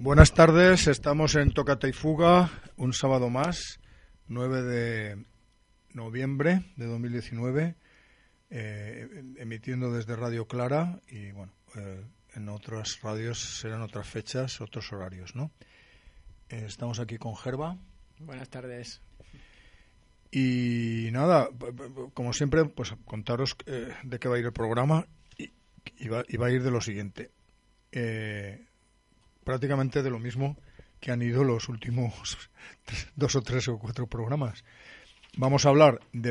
Buenas tardes, estamos en Tócate y Fuga, un sábado más, 9 de noviembre de 2019, emitiendo desde Radio Clara y bueno, en otras radios serán otras fechas, otros horarios, ¿no? Estamos aquí con Gerba. Buenas tardes. Y nada, como siempre, pues contaros de qué va a ir el programa y va a ir de lo siguiente. Prácticamente de lo mismo que han ido los últimos 2 o 3 o 4 programas. Vamos a hablar de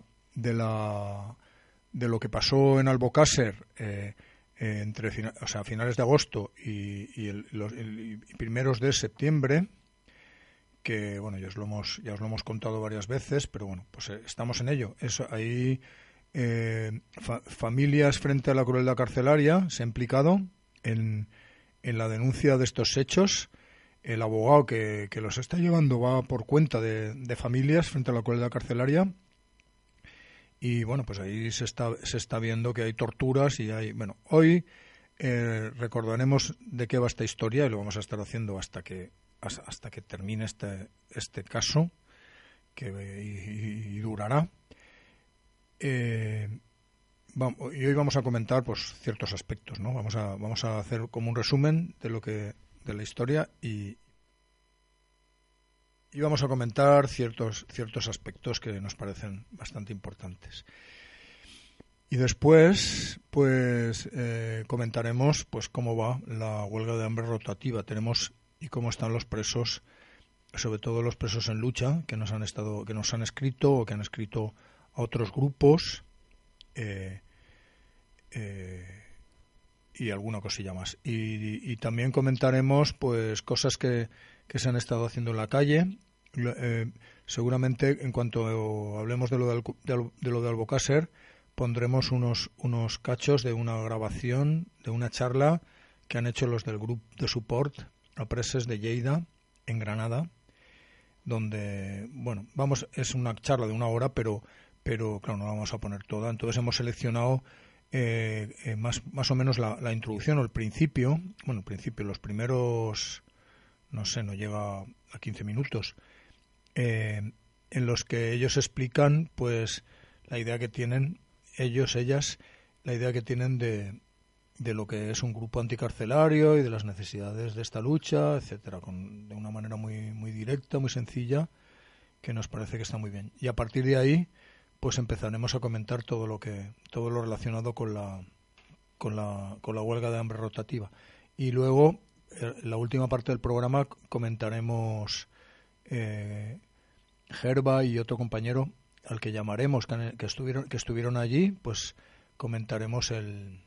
lo que pasó en Albocácer entre finales de agosto y primeros de septiembre, que bueno, ya os lo hemos contado varias veces, pero bueno, pues estamos en ello. Ahí familias frente a la crueldad carcelaria se ha implicado en la denuncia de estos hechos. El abogado que los está llevando va por cuenta de familias frente a la crueldad carcelaria. Y bueno, pues ahí se está viendo que hay torturas y hay... Bueno, hoy recordaremos de qué va esta historia y lo vamos a estar haciendo hasta que termine este caso y durará. Y hoy vamos a comentar pues ciertos aspectos, ¿no? Vamos a hacer como un resumen de la historia y vamos a comentar ciertos aspectos que nos parecen bastante importantes. Y después pues comentaremos pues cómo va la huelga de hambre rotativa. Y cómo están los presos, sobre todo los presos en lucha que nos han escrito o que han escrito a otros grupos. Y alguna cosilla más. Y también comentaremos pues cosas que se han estado haciendo en la calle. Seguramente en cuanto hablemos de lo de Albocácer, pondremos unos cachos de una grabación, de una charla que han hecho los del grupo de support a presos de Lleida en Granada, donde bueno, es una charla de 1 hora, pero claro, no la vamos a poner toda. Entonces hemos seleccionado más o menos la introducción o el principio. Bueno, el principio, los primeros, no sé, no llega a 15 minutos, en los que ellos explican pues la idea que tienen ellas, la idea que tienen de lo que es un grupo anticarcelario y de las necesidades de esta lucha, etcétera, de una manera muy, muy directa, muy sencilla, que nos parece que está muy bien. Y a partir de ahí pues empezaremos a comentar todo lo relacionado con la huelga de hambre rotativa. Y luego, en la última parte del programa, comentaremos Gerba y otro compañero al que llamaremos, que estuvieron allí, pues comentaremos el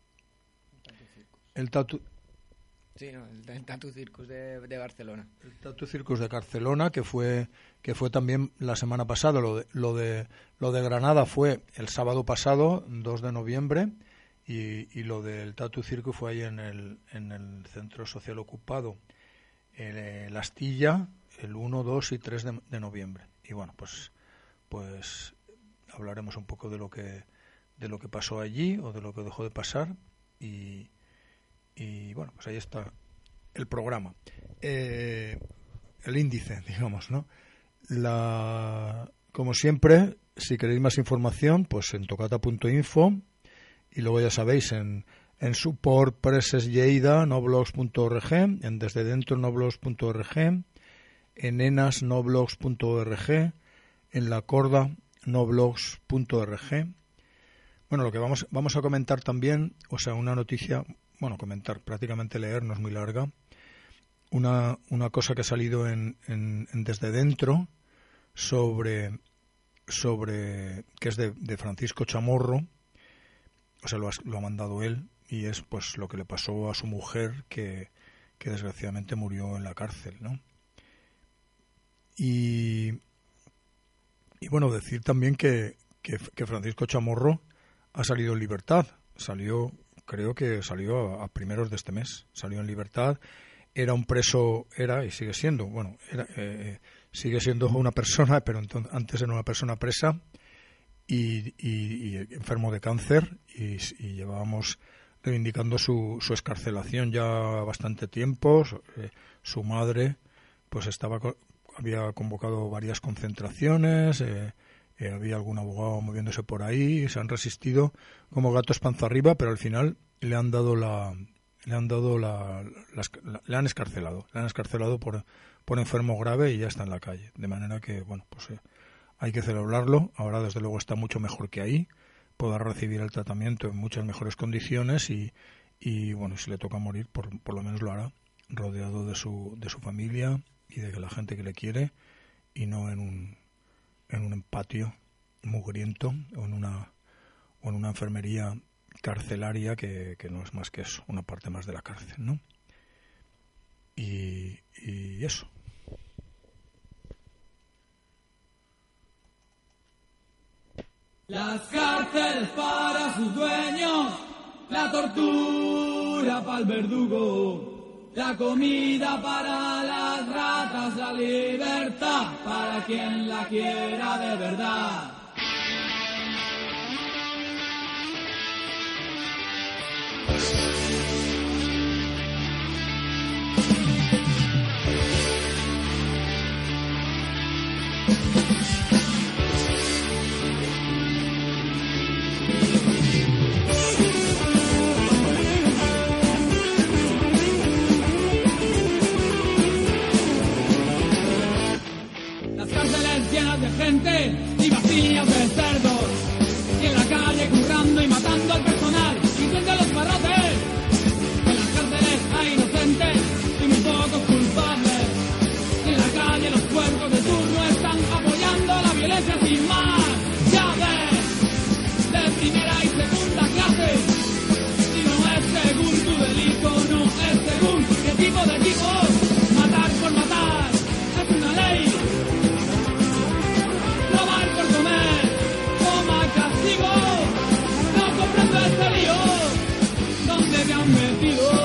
Tatu. Sí, no, el Tatu Circus de Barcelona. El Tatu Circus de Barcelona, que fue también la semana pasada. Lo de Granada fue el sábado pasado, 2 de noviembre, y lo del Tatu Circus fue ahí en el Centro Social Ocupado, en Astilla, el 1, 2 y 3 de noviembre. Y bueno, pues hablaremos un poco de lo que pasó allí o de lo que dejó de pasar y bueno, pues ahí está el programa, el índice, digamos, ¿no? Como siempre, si queréis más información, pues en tocata.info y luego ya sabéis en support preses Lleida noblogs.org, en desde dentro noblogs.org, en enas noblogs.org, en la corda noblogs.org. Bueno, lo que vamos a comentar también, o sea, una noticia, bueno, comentar, prácticamente leer, no es muy larga, una cosa que ha salido en Desde Dentro sobre que es de Francisco Chamorro, o sea, lo ha mandado él, y es pues lo que le pasó a su mujer que desgraciadamente murió en la cárcel, ¿no? Y bueno, decir también que Francisco Chamorro ha salido en libertad. Creo que salió a primeros de este mes. Salió en libertad. Era un preso, y sigue siendo, bueno, sigue siendo una persona, pero antes era una persona presa y enfermo de cáncer. Y llevábamos reivindicando su excarcelación ya bastante tiempo. Su madre pues había convocado varias concentraciones, había algún abogado moviéndose por ahí, se han resistido como gatos panza arriba, pero al final le han escarcelado por enfermo grave y ya está en la calle. De manera que, bueno, pues hay que celebrarlo. Ahora, desde luego, está mucho mejor que ahí. Podrá recibir el tratamiento en muchas mejores condiciones y bueno, si le toca morir, por lo menos lo hará rodeado de su familia y de la gente que le quiere, y no en un patio mugriento o en una enfermería carcelaria que no es más que eso, una parte más de la cárcel, ¿no? Y eso. Las cárceles para sus dueños, la tortura para el verdugo, la comida para las ratas, la libertad para quien la quiera de verdad. De gente y vacías de cerdos, y en la calle currando y matando al personal, y frente a los barrotes. En las cárceles hay inocentes y muy pocos culpables, y en la calle los cuerpos de turno están apoyando la violencia sin más. Ya ves, de primera y segunda clase, si no es según tu delito, no es según qué tipo de tipos. Matar por matar es una ley. No comprendo este lío donde me han metido.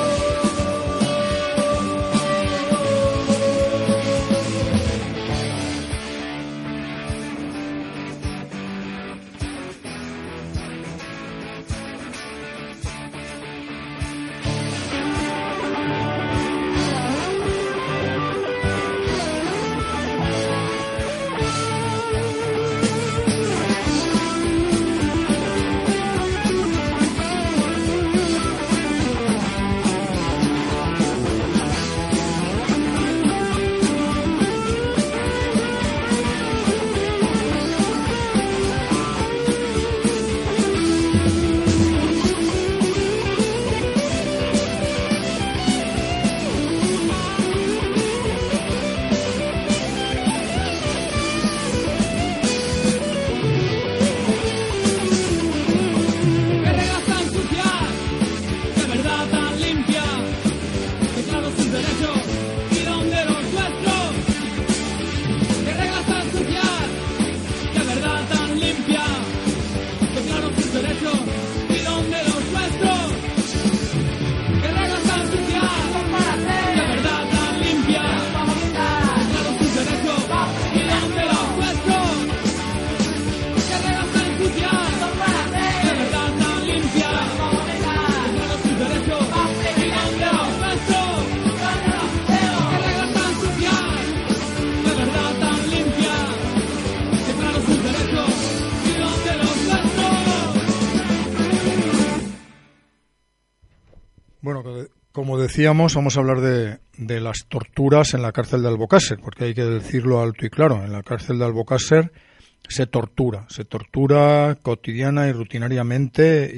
Bueno, como decíamos, vamos a hablar de las torturas en la cárcel de Albocácer, porque hay que decirlo alto y claro. En la cárcel de Albocácer se tortura cotidiana y rutinariamente,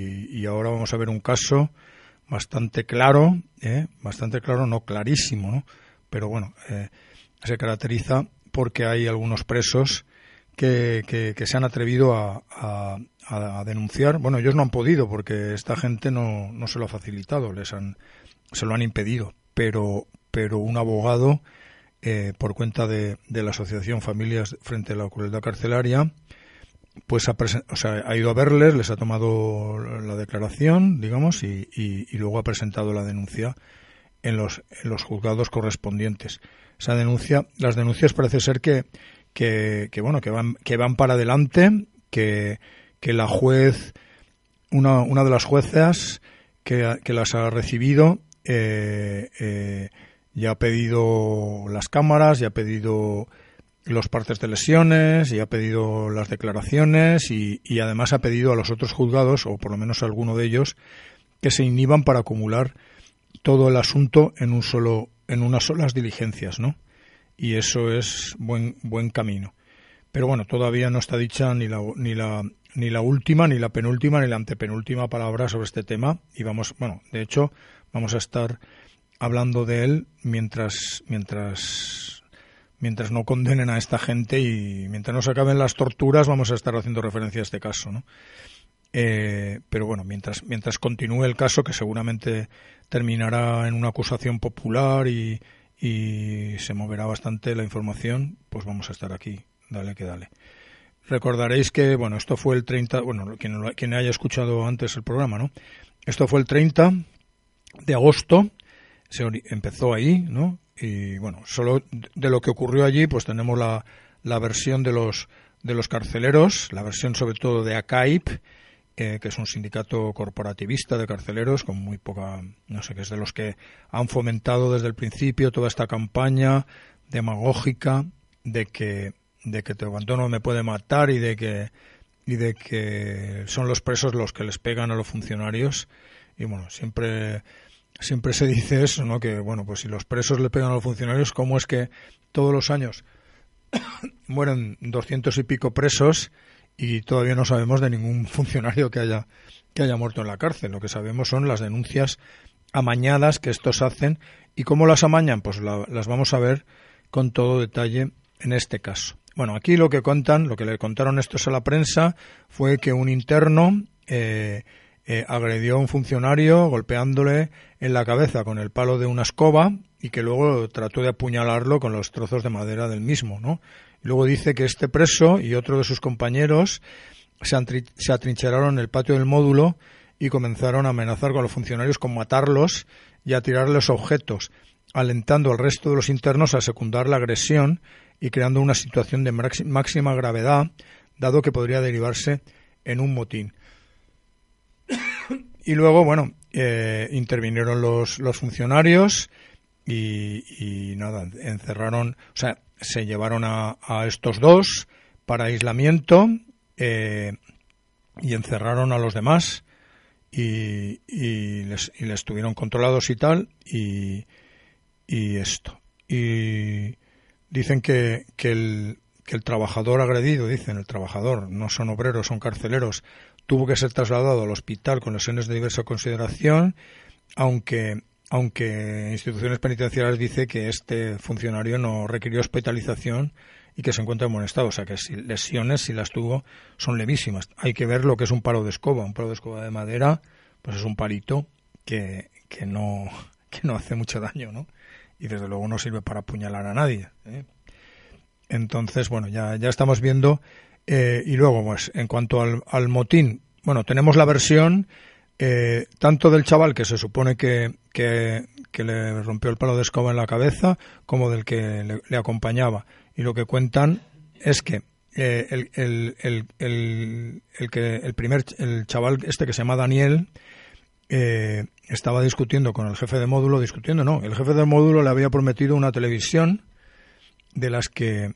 y ahora vamos a ver un caso bastante claro, no clarísimo, ¿no? Pero bueno, se caracteriza porque hay algunos presos que se han atrevido a denunciar. Bueno, ellos no han podido porque esta gente no se lo ha facilitado, se lo han impedido, pero un abogado, por cuenta de la asociación Familias frente a la Crueldad Carcelaria, pues ha ido a verles, les ha tomado la declaración, digamos, y luego ha presentado la denuncia en los juzgados correspondientes. Las denuncias parece ser que van para adelante, que la juez, una de las juezas, que las ha recibido, ya ha pedido las cámaras, ya ha pedido los partes de lesiones, ya ha pedido las declaraciones y además ha pedido a los otros juzgados, o por lo menos a alguno de ellos, que se inhiban para acumular todo el asunto en unas solas diligencias, ¿no? Y eso es buen camino. Pero bueno, todavía no está dicha ni la última, ni la penúltima, ni la antepenúltima palabra sobre este tema. Y de hecho, vamos a estar hablando de él mientras no condenen a esta gente, y mientras no se acaben las torturas vamos a estar haciendo referencia a este caso, ¿no? Pero bueno, mientras continúe el caso, que seguramente terminará en una acusación popular y se moverá bastante la información, pues vamos a estar aquí, dale que dale. Recordaréis que, esto fue el 30, quien haya escuchado antes el programa, ¿no? Esto fue el 30 de agosto, empezó ahí, ¿no? Y solo de lo que ocurrió allí, pues tenemos la versión de los carceleros, la versión sobre todo de ACAIP, que es un sindicato corporativista de carceleros con muy poca, que es de los que han fomentado desde el principio toda esta campaña demagógica de que te abandono me puede matar y de que son los presos los que les pegan a los funcionarios. Y siempre se dice eso, ¿no? Que pues si los presos le pegan a los funcionarios, ¿cómo es que todos los años mueren 200 y pico presos y todavía no sabemos de ningún funcionario que haya muerto en la cárcel? Lo que sabemos son las denuncias amañadas que estos hacen. ¿Y cómo las amañan? Pues las vamos a ver con todo detalle en este caso. Aquí lo que le contaron estos a la prensa fue que un interno agredió a un funcionario golpeándole en la cabeza con el palo de una escoba y que luego trató de apuñalarlo con los trozos de madera del mismo, ¿no? Luego dice que este preso y otro de sus compañeros se atrincheraron en el patio del módulo y comenzaron a amenazar con los funcionarios con matarlos y a tirarles objetos, alentando al resto de los internos a secundar la agresión y creando una situación de máxima gravedad, dado que podría derivarse en un motín. Y luego, intervinieron los funcionarios y encerraron, se llevaron a estos dos para aislamiento y encerraron a los demás y les tuvieron controlados y tal y esto. Y dicen que el trabajador agredido, el trabajador, no son obreros, son carceleros, tuvo que ser trasladado al hospital con lesiones de diversa consideración, aunque instituciones penitenciarias dice que este funcionario no requirió hospitalización y que se encuentra en buen estado. O sea que lesiones, si las tuvo, son levísimas. Hay que ver lo que es un palo de escoba. Un palo de escoba de madera, pues es un palito que no hace mucho daño, ¿no? Y desde luego no sirve para apuñalar a nadie, ¿eh? Entonces, ya estamos viendo. Y luego, pues, en cuanto al motín, tenemos la versión tanto del chaval que se supone que le rompió el palo de escoba en la cabeza, como del que le acompañaba. Y lo que cuentan es que el chaval este que se llama Daniel estaba discutiendo con el jefe de módulo, el jefe de módulo le había prometido una televisión de las que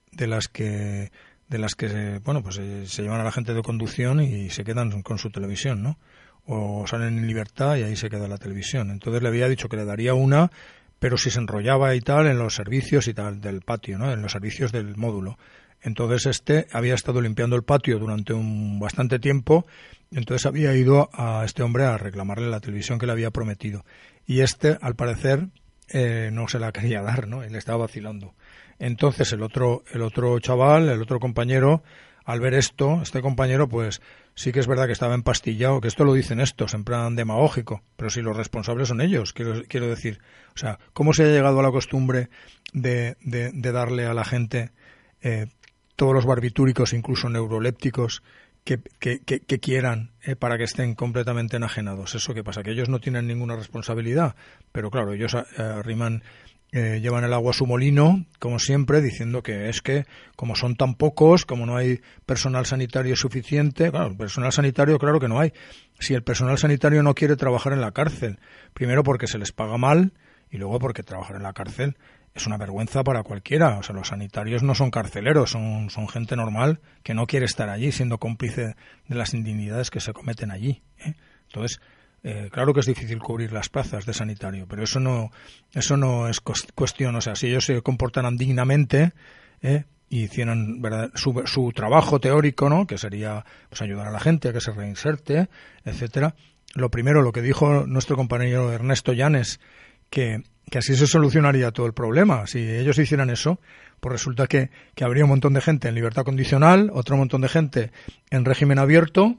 se llevan a la gente de conducción y se quedan con su televisión, ¿no? O salen en libertad y ahí se queda la televisión. Entonces le había dicho que le daría una, pero si se enrollaba y tal en los servicios y tal del patio, ¿no? En los servicios del módulo. Entonces había estado limpiando el patio durante bastante tiempo, entonces había ido a este hombre a reclamarle la televisión que le había prometido. Y al parecer, no se la quería dar, ¿no? Él estaba vacilando. Entonces el otro chaval, el otro compañero, al ver esto, este compañero, pues sí que es verdad que estaba empastillado, que esto lo dicen estos en plan demagógico, pero si los responsables son ellos, quiero decir. O sea, ¿cómo se ha llegado a la costumbre de darle a la gente todos los barbitúricos, incluso neurolépticos, que quieran para que estén completamente enajenados? ¿Eso qué pasa? Que ellos no tienen ninguna responsabilidad, pero claro, ellos arriman llevan el agua a su molino, como siempre, diciendo que es que, como son tan pocos, como no hay personal sanitario suficiente, claro, personal sanitario claro que no hay. Si el personal sanitario no quiere trabajar en la cárcel, primero porque se les paga mal y luego porque trabajar en la cárcel es una vergüenza para cualquiera. O sea, los sanitarios no son carceleros, son gente normal que no quiere estar allí siendo cómplice de las indignidades que se cometen allí, ¿eh? Entonces, claro que es difícil cubrir las plazas de sanitario, pero eso no es cuestión. O sea, si ellos se comportaran dignamente y hicieran, ¿verdad?, su trabajo teórico, ¿no?, que sería pues ayudar a la gente a que se reinserte, etcétera. Lo primero, lo que dijo nuestro compañero Ernesto Llanes, que así se solucionaría todo el problema. Si ellos hicieran eso, pues resulta que habría un montón de gente en libertad condicional, otro montón de gente en régimen abierto,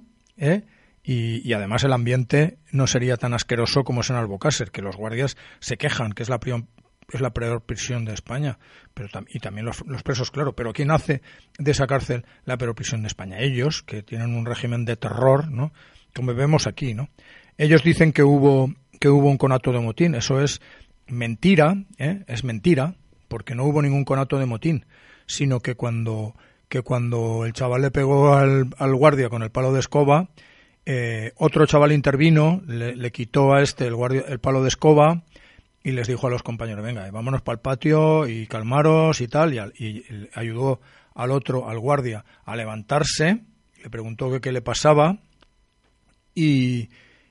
y además el ambiente no sería tan asqueroso como es en Albocácer, que los guardias se quejan, que es la peor prisión de España, y también los presos, claro. Pero ¿quién hace de esa cárcel la peor prisión de España? Ellos, que tienen un régimen de terror, ¿no?, como vemos aquí, ¿no? Ellos dicen que hubo un conato de motín. Eso es mentira, es mentira, porque no hubo ningún conato de motín, sino que cuando el chaval le pegó al guardia con el palo de escoba, otro chaval intervino, le quitó a el palo de escoba y les dijo a los compañeros: venga, vámonos para el patio y calmaros y tal, y ayudó al guardia a levantarse, le preguntó qué le pasaba y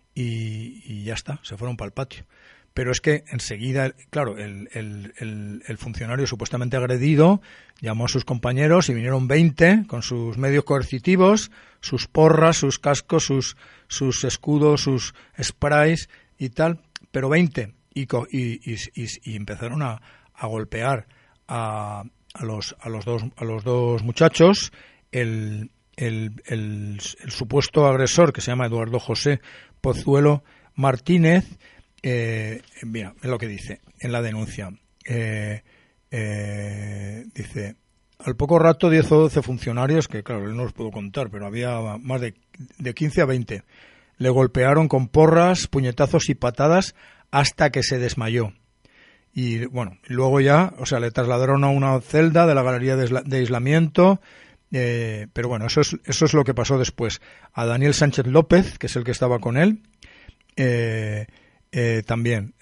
ya está, se fueron para el patio. Pero es que enseguida, claro, el funcionario supuestamente agredido llamó a sus compañeros y vinieron 20 con sus medios coercitivos, sus porras, sus cascos, sus escudos, sus sprays y tal, pero 20, y empezaron a golpear a los dos muchachos. El supuesto agresor, que se llama Eduardo José Pozuelo Martínez, mira, es lo que dice en la denuncia. Dice: al poco rato 10 o 12 funcionarios, que claro, no los puedo contar, pero había más de 15 a 20, le golpearon con porras, puñetazos y patadas hasta que se desmayó. Y bueno, luego ya, o sea, le trasladaron a una celda de la galería de aislamiento. Pero bueno, eso es lo que pasó después. A Daniel Sánchez López, que es el que estaba con él, también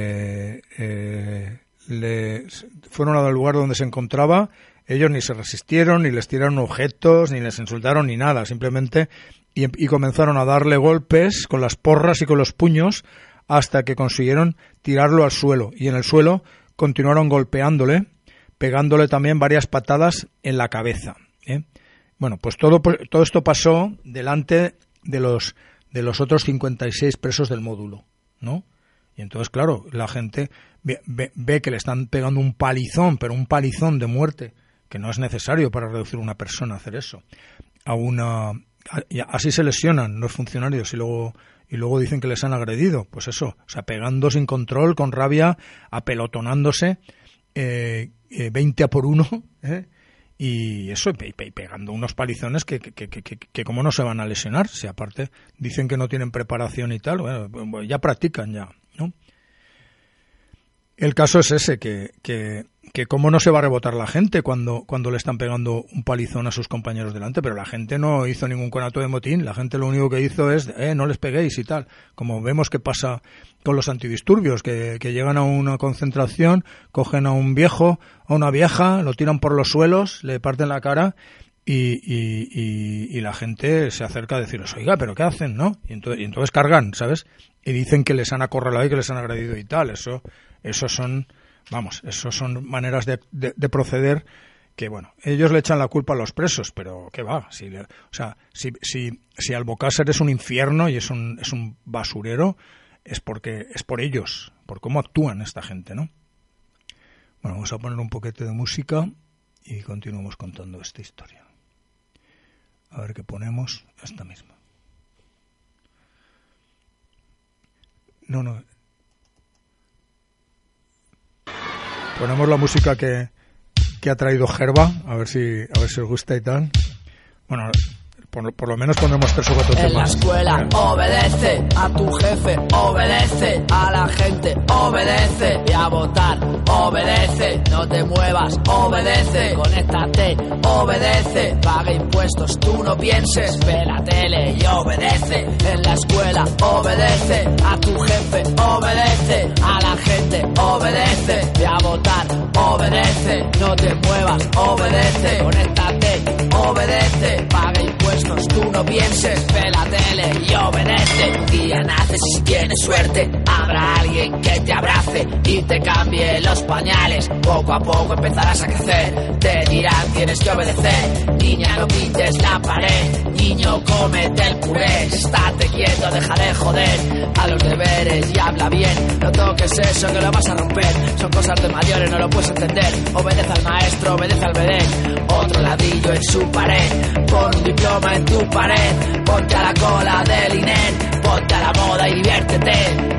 fueron al lugar donde se encontraba. Ellos ni se resistieron, ni les tiraron objetos, ni les insultaron, ni nada. Simplemente y comenzaron a darle golpes con las porras y con los puños hasta que consiguieron tirarlo al suelo. Y en el suelo continuaron golpeándole, pegándole también varias patadas en la cabeza. Bueno, pues todo esto pasó delante de los otros 56 presos del módulo, ¿no? Y entonces, claro, la gente ve que le están pegando un palizón, pero un palizón de muerte, que no es necesario para reducir a una persona a hacer eso. Así se lesionan los funcionarios y luego dicen que les han agredido. Pues eso, o sea, pegando sin control, con rabia, apelotonándose, 20 a por 1, y eso, y pegando unos palizones que cómo no se van a lesionar, si aparte dicen que no tienen preparación y tal. Bueno, ya practican ya, ¿no? El caso es ese, que cómo no se va a rebotar la gente cuando le están pegando un palizón a sus compañeros delante. Pero la gente no hizo ningún conato de motín. La gente lo único que hizo es no les peguéis y tal, como vemos que pasa con los antidisturbios, que llegan a una concentración, cogen a un viejo, a una vieja, lo tiran por los suelos, le parten la cara y la gente se acerca a decirles: oiga, ¿pero qué hacen, no? Y entonces cargan, ¿sabes? Y dicen que les han acorralado y que les han agredido y tal. Eso son maneras de proceder que, bueno, ellos le echan la culpa a los presos, pero ¿qué va? Si Albocácer es un infierno y es un basurero, es por ellos, por cómo actúan esta gente, ¿no? Bueno, vamos a poner un poquito de música y continuamos contando esta historia. A ver qué ponemos. Esta misma. No. Ponemos la música que ha traído Gerba, a ver si os gusta y tal. Bueno, por lo menos pondremos 3 o 4 temas. En la escuela obedece, a tu jefe obedece, a la gente obedece, y a votar obedece, no te muevas obedece, conéctate obedece, paga impuestos, tú no pienses, ve la tele y obedece. En la escuela obedece, a tu jefe obedece, a la gente obedece, y a votar obedece, no te muevas obedece, conéctate obedece, paga impuestos, tú no pienses, ve la tele y obedece. Un día naces y si tienes suerte habrá alguien que te abrace y te cambie los pañales, poco a poco empezarás a crecer, te dirán tienes que obedecer, niña no pintes la pared, niño cómete el puré, estate quieto, deja de joder, a los deberes y habla bien, no toques eso que lo vas a romper, son cosas de mayores, no lo puedes entender, obedece al maestro, obedece al bebé, otro ladrillo en su pared, pon un diploma en tu pared, ponte a la cola del INER, ponte a la moda y diviértete.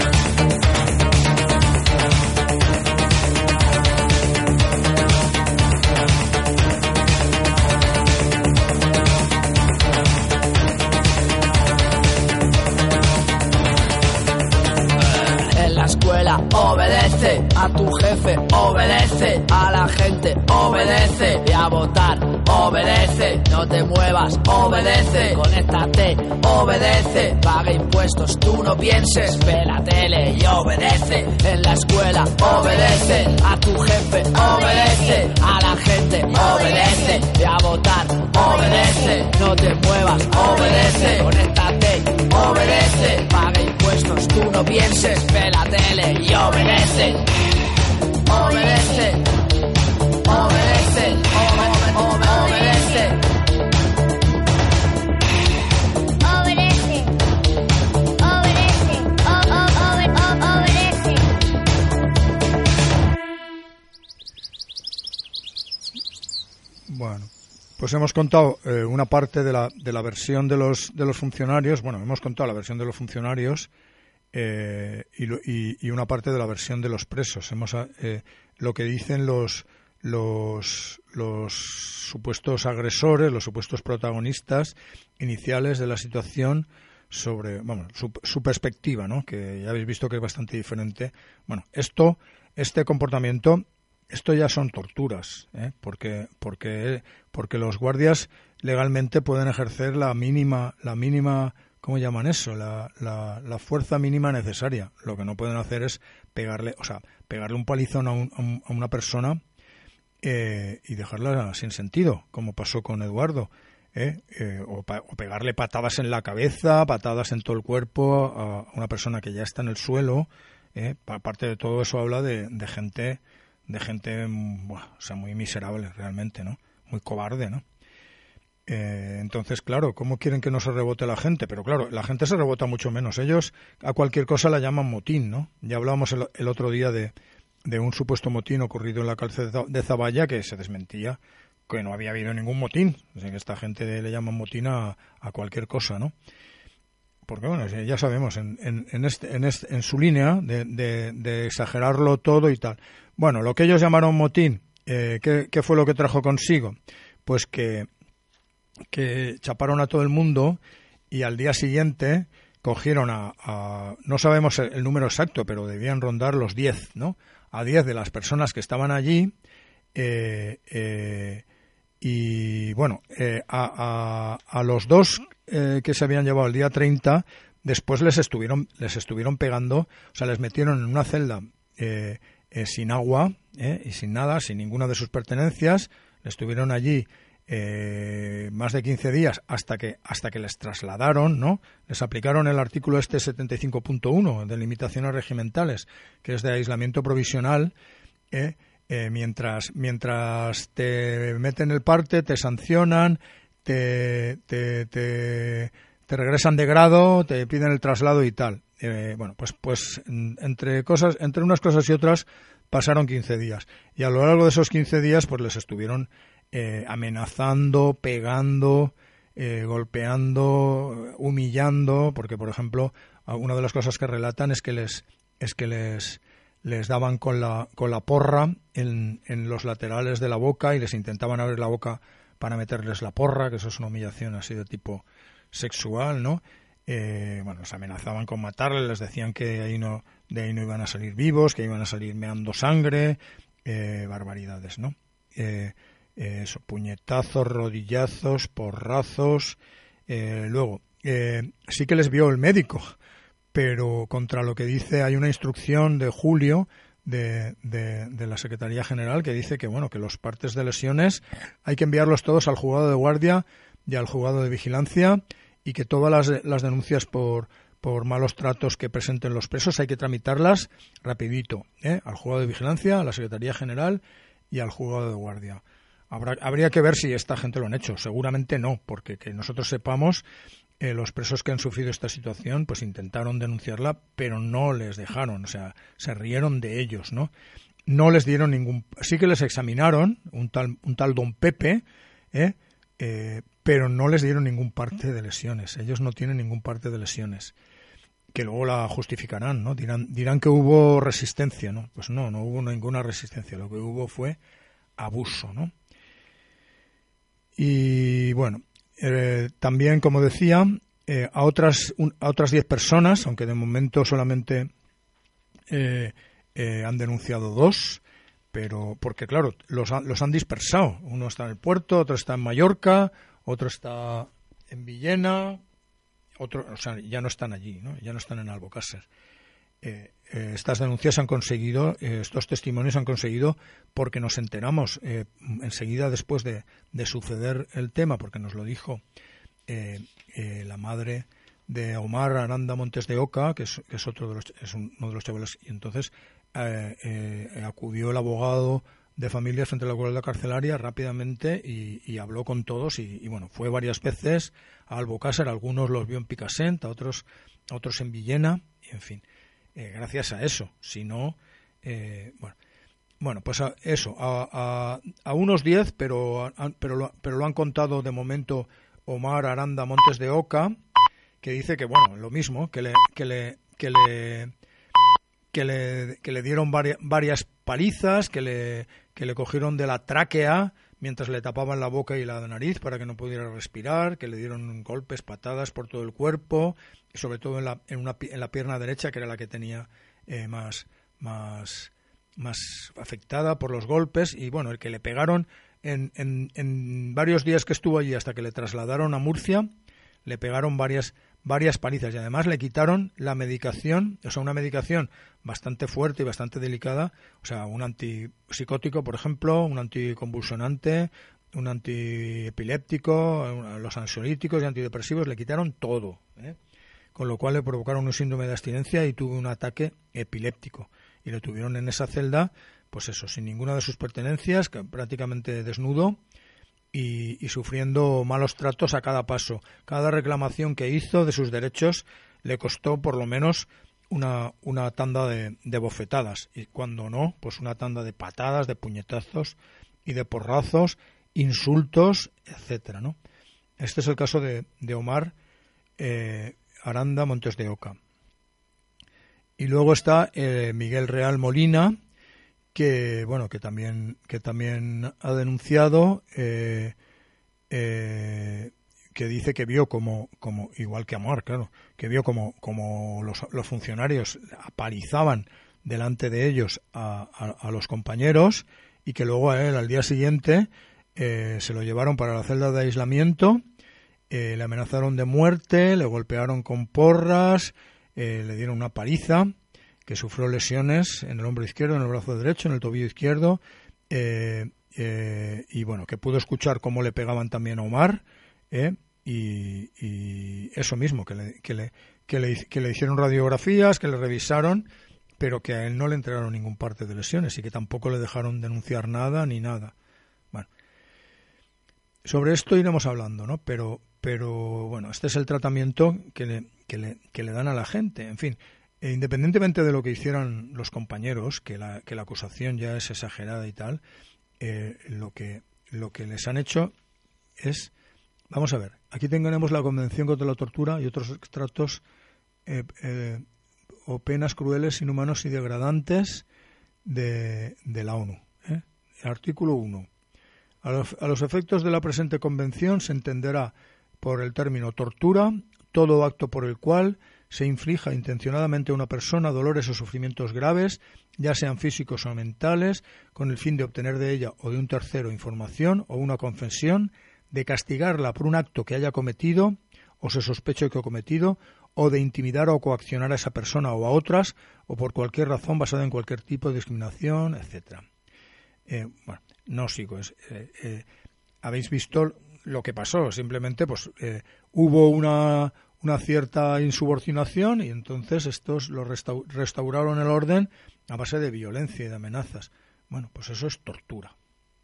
Obedece, a tu jefe obedece, a la gente obedece, y a votar obedece, no te muevas obedece, conéctate obedece, paga impuestos, tú no pienses, ve la tele y obedece. En la escuela obedece, a tu jefe obedece, a la gente obedece, y a votar obedece, no te muevas obedece, conéctate obedece, paga impuestos, tú no pienses, ve la tele y obedece, obedece, obedece, obedece, obedece, obedece. Bueno, pues hemos contado una parte de la versión de los funcionarios. Bueno, hemos contado la versión de los funcionarios y una parte de la versión de los presos. Lo que dicen los supuestos agresores, los supuestos protagonistas iniciales de la situación sobre, bueno, su perspectiva, ¿no? Que ya habéis visto que es bastante diferente. Bueno, este comportamiento, esto ya son torturas, porque los guardias legalmente pueden ejercer la mínima, ¿cómo llaman eso? La fuerza mínima necesaria. Lo que no pueden hacer es pegarle un palizón a una persona y dejarla sin sentido, como pasó con Eduardo, o pegarle patadas en la cabeza, patadas en todo el cuerpo a una persona que ya está en el suelo. Aparte de todo eso habla de gente muy miserable realmente, ¿no? Muy cobarde, ¿no? Entonces, claro, ¿cómo quieren que no se rebote la gente? Pero claro, la gente se rebota mucho menos. Ellos a cualquier cosa la llaman motín, ¿no? Ya hablábamos el otro día de un supuesto motín ocurrido en la cárcel de Zaballa, que se desmentía que no había habido ningún motín. O sea, que esta gente le llama motín a cualquier cosa, ¿no? Porque, bueno, ya sabemos, en su línea de exagerarlo todo y tal. Bueno, lo que ellos llamaron motín, ¿qué fue lo que trajo consigo? Pues que chaparon a todo el mundo y al día siguiente cogieron no sabemos el número exacto, pero debían rondar los 10, ¿no? A 10 de las personas que estaban allí y bueno, a los 2 que se habían llevado el día 30, después les estuvieron pegando, o sea, les metieron en una celda sin agua y sin nada, sin ninguna de sus pertenencias, les estuvieron allí más de 15 días hasta que les trasladaron, ¿no? Les aplicaron el artículo 75.1 de limitaciones regimentales, que es de aislamiento provisional, mientras te meten el parte, te sancionan, te regresan de grado, te piden el traslado y tal. Bueno, pues entre unas cosas y otras pasaron 15 días. Y a lo largo de esos 15 días pues les estuvieron amenazando, pegando, golpeando, humillando, porque por ejemplo, una de las cosas que relatan es que les daban con la porra en los laterales de la boca y les intentaban abrir la boca para meterles la porra, que eso es una humillación así de tipo sexual, ¿no? Bueno, los amenazaban con matarles, les decían que de ahí no iban a salir vivos, que iban a salir meando sangre, barbaridades, ¿no? Eso, puñetazos, rodillazos, porrazos. Luego, sí que les vio el médico, pero contra lo que dice hay una instrucción de Julio de la Secretaría General que dice que, bueno, que los partes de lesiones hay que enviarlos todos al juzgado de guardia y al juzgado de vigilancia, y que todas las denuncias por malos tratos que presenten los presos hay que tramitarlas rapidito, al juzgado de vigilancia, a la Secretaría General y al juzgado de guardia. Habría que ver si esta gente lo han hecho. Seguramente no, porque que nosotros sepamos, los presos que han sufrido esta situación pues intentaron denunciarla, pero no les dejaron, o sea, se rieron de ellos, ¿no? No les dieron ningún... Sí que les examinaron, un tal don Pepe, pero no les dieron ningún parte de lesiones. Ellos no tienen ningún parte de lesiones, que luego la justificarán, ¿no? Dirán que hubo resistencia, ¿no? Pues no hubo ninguna resistencia. Lo que hubo fue abuso, ¿no? Y bueno, también, como decía, a otras 10 personas, aunque de momento solamente han denunciado 2, pero porque claro, los han dispersado. Uno está en el puerto, otro está en Mallorca, otro está en Villena, otro, o sea, ya no están allí, ¿no? Ya no están en Albocácer. Estas denuncias han conseguido, estos testimonios han conseguido porque nos enteramos enseguida después de suceder el tema, porque nos lo dijo la madre de Omar Aranda Montes de Oca, que es uno de los chavales, y entonces acudió el abogado de familias frente a la guardia carcelaria rápidamente y habló con todos y bueno, fue varias veces a Albocácer. Algunos los vio en Picassent, a otros en Villena, y en fin, gracias a eso. Si no, bueno, pues a unos 10, pero lo han contado de momento Omar Aranda Montes de Oca, que dice que, bueno, lo mismo, que le dieron varias palizas, que le cogieron de la tráquea mientras le tapaban la boca y la nariz para que no pudiera respirar, que le dieron golpes, patadas por todo el cuerpo, y sobre todo en la pierna derecha, que era la que tenía más afectada por los golpes. Y bueno, el que le pegaron en varios días que estuvo allí hasta que le trasladaron a Murcia, le pegaron varias palizas, y además le quitaron la medicación, o sea, una medicación bastante fuerte y bastante delicada, o sea, un antipsicótico, por ejemplo, un anticonvulsionante, un antiepiléptico, los ansiolíticos y antidepresivos, le quitaron todo, con lo cual le provocaron un síndrome de abstinencia y tuvo un ataque epiléptico, y lo tuvieron en esa celda, pues eso, sin ninguna de sus pertenencias, prácticamente desnudo, y sufriendo malos tratos a cada paso. Cada reclamación que hizo de sus derechos le costó por lo menos una tanda de bofetadas, y cuando no, pues una tanda de patadas, de puñetazos y de porrazos, insultos, etcétera, ¿no? Este es el caso de Omar Aranda Montes de Oca. Y luego está Miguel Real Molina, que bueno, que también ha denunciado, que dice que vio como igual que Amor, claro, que vio como los funcionarios apalizaban delante de ellos a los compañeros, y que luego a él al día siguiente se lo llevaron para la celda de aislamiento, le amenazaron de muerte, le golpearon con porras, le dieron una paliza, que sufrió lesiones en el hombro izquierdo, en el brazo derecho, en el tobillo izquierdo, y bueno, que pudo escuchar cómo le pegaban también a Omar, y eso mismo, que le hicieron radiografías, que le revisaron, pero que a él no le entregaron ningún parte de lesiones y que tampoco le dejaron denunciar nada ni nada. Bueno, sobre esto iremos hablando, ¿no? Pero bueno, este es el tratamiento que le dan a la gente, en fin. Independientemente de lo que hicieran los compañeros, que la acusación ya es exagerada y tal, lo que les han hecho es, vamos a ver, aquí tenemos la Convención contra la Tortura y otros tratos o penas crueles, inhumanos y degradantes de la ONU. El artículo 1. A los efectos de la presente convención se entenderá por el término tortura todo acto por el cual se inflija intencionadamente a una persona dolores o sufrimientos graves, ya sean físicos o mentales, con el fin de obtener de ella o de un tercero información o una confesión, de castigarla por un acto que haya cometido o se sospeche que ha cometido, o de intimidar o coaccionar a esa persona o a otras, o por cualquier razón basada en cualquier tipo de discriminación, etcétera. Bueno, no sigo. Habéis visto lo que pasó. Simplemente, pues, hubo una cierta insubordinación y entonces estos lo restauraron el orden a base de violencia y de amenazas. Bueno, pues eso es tortura.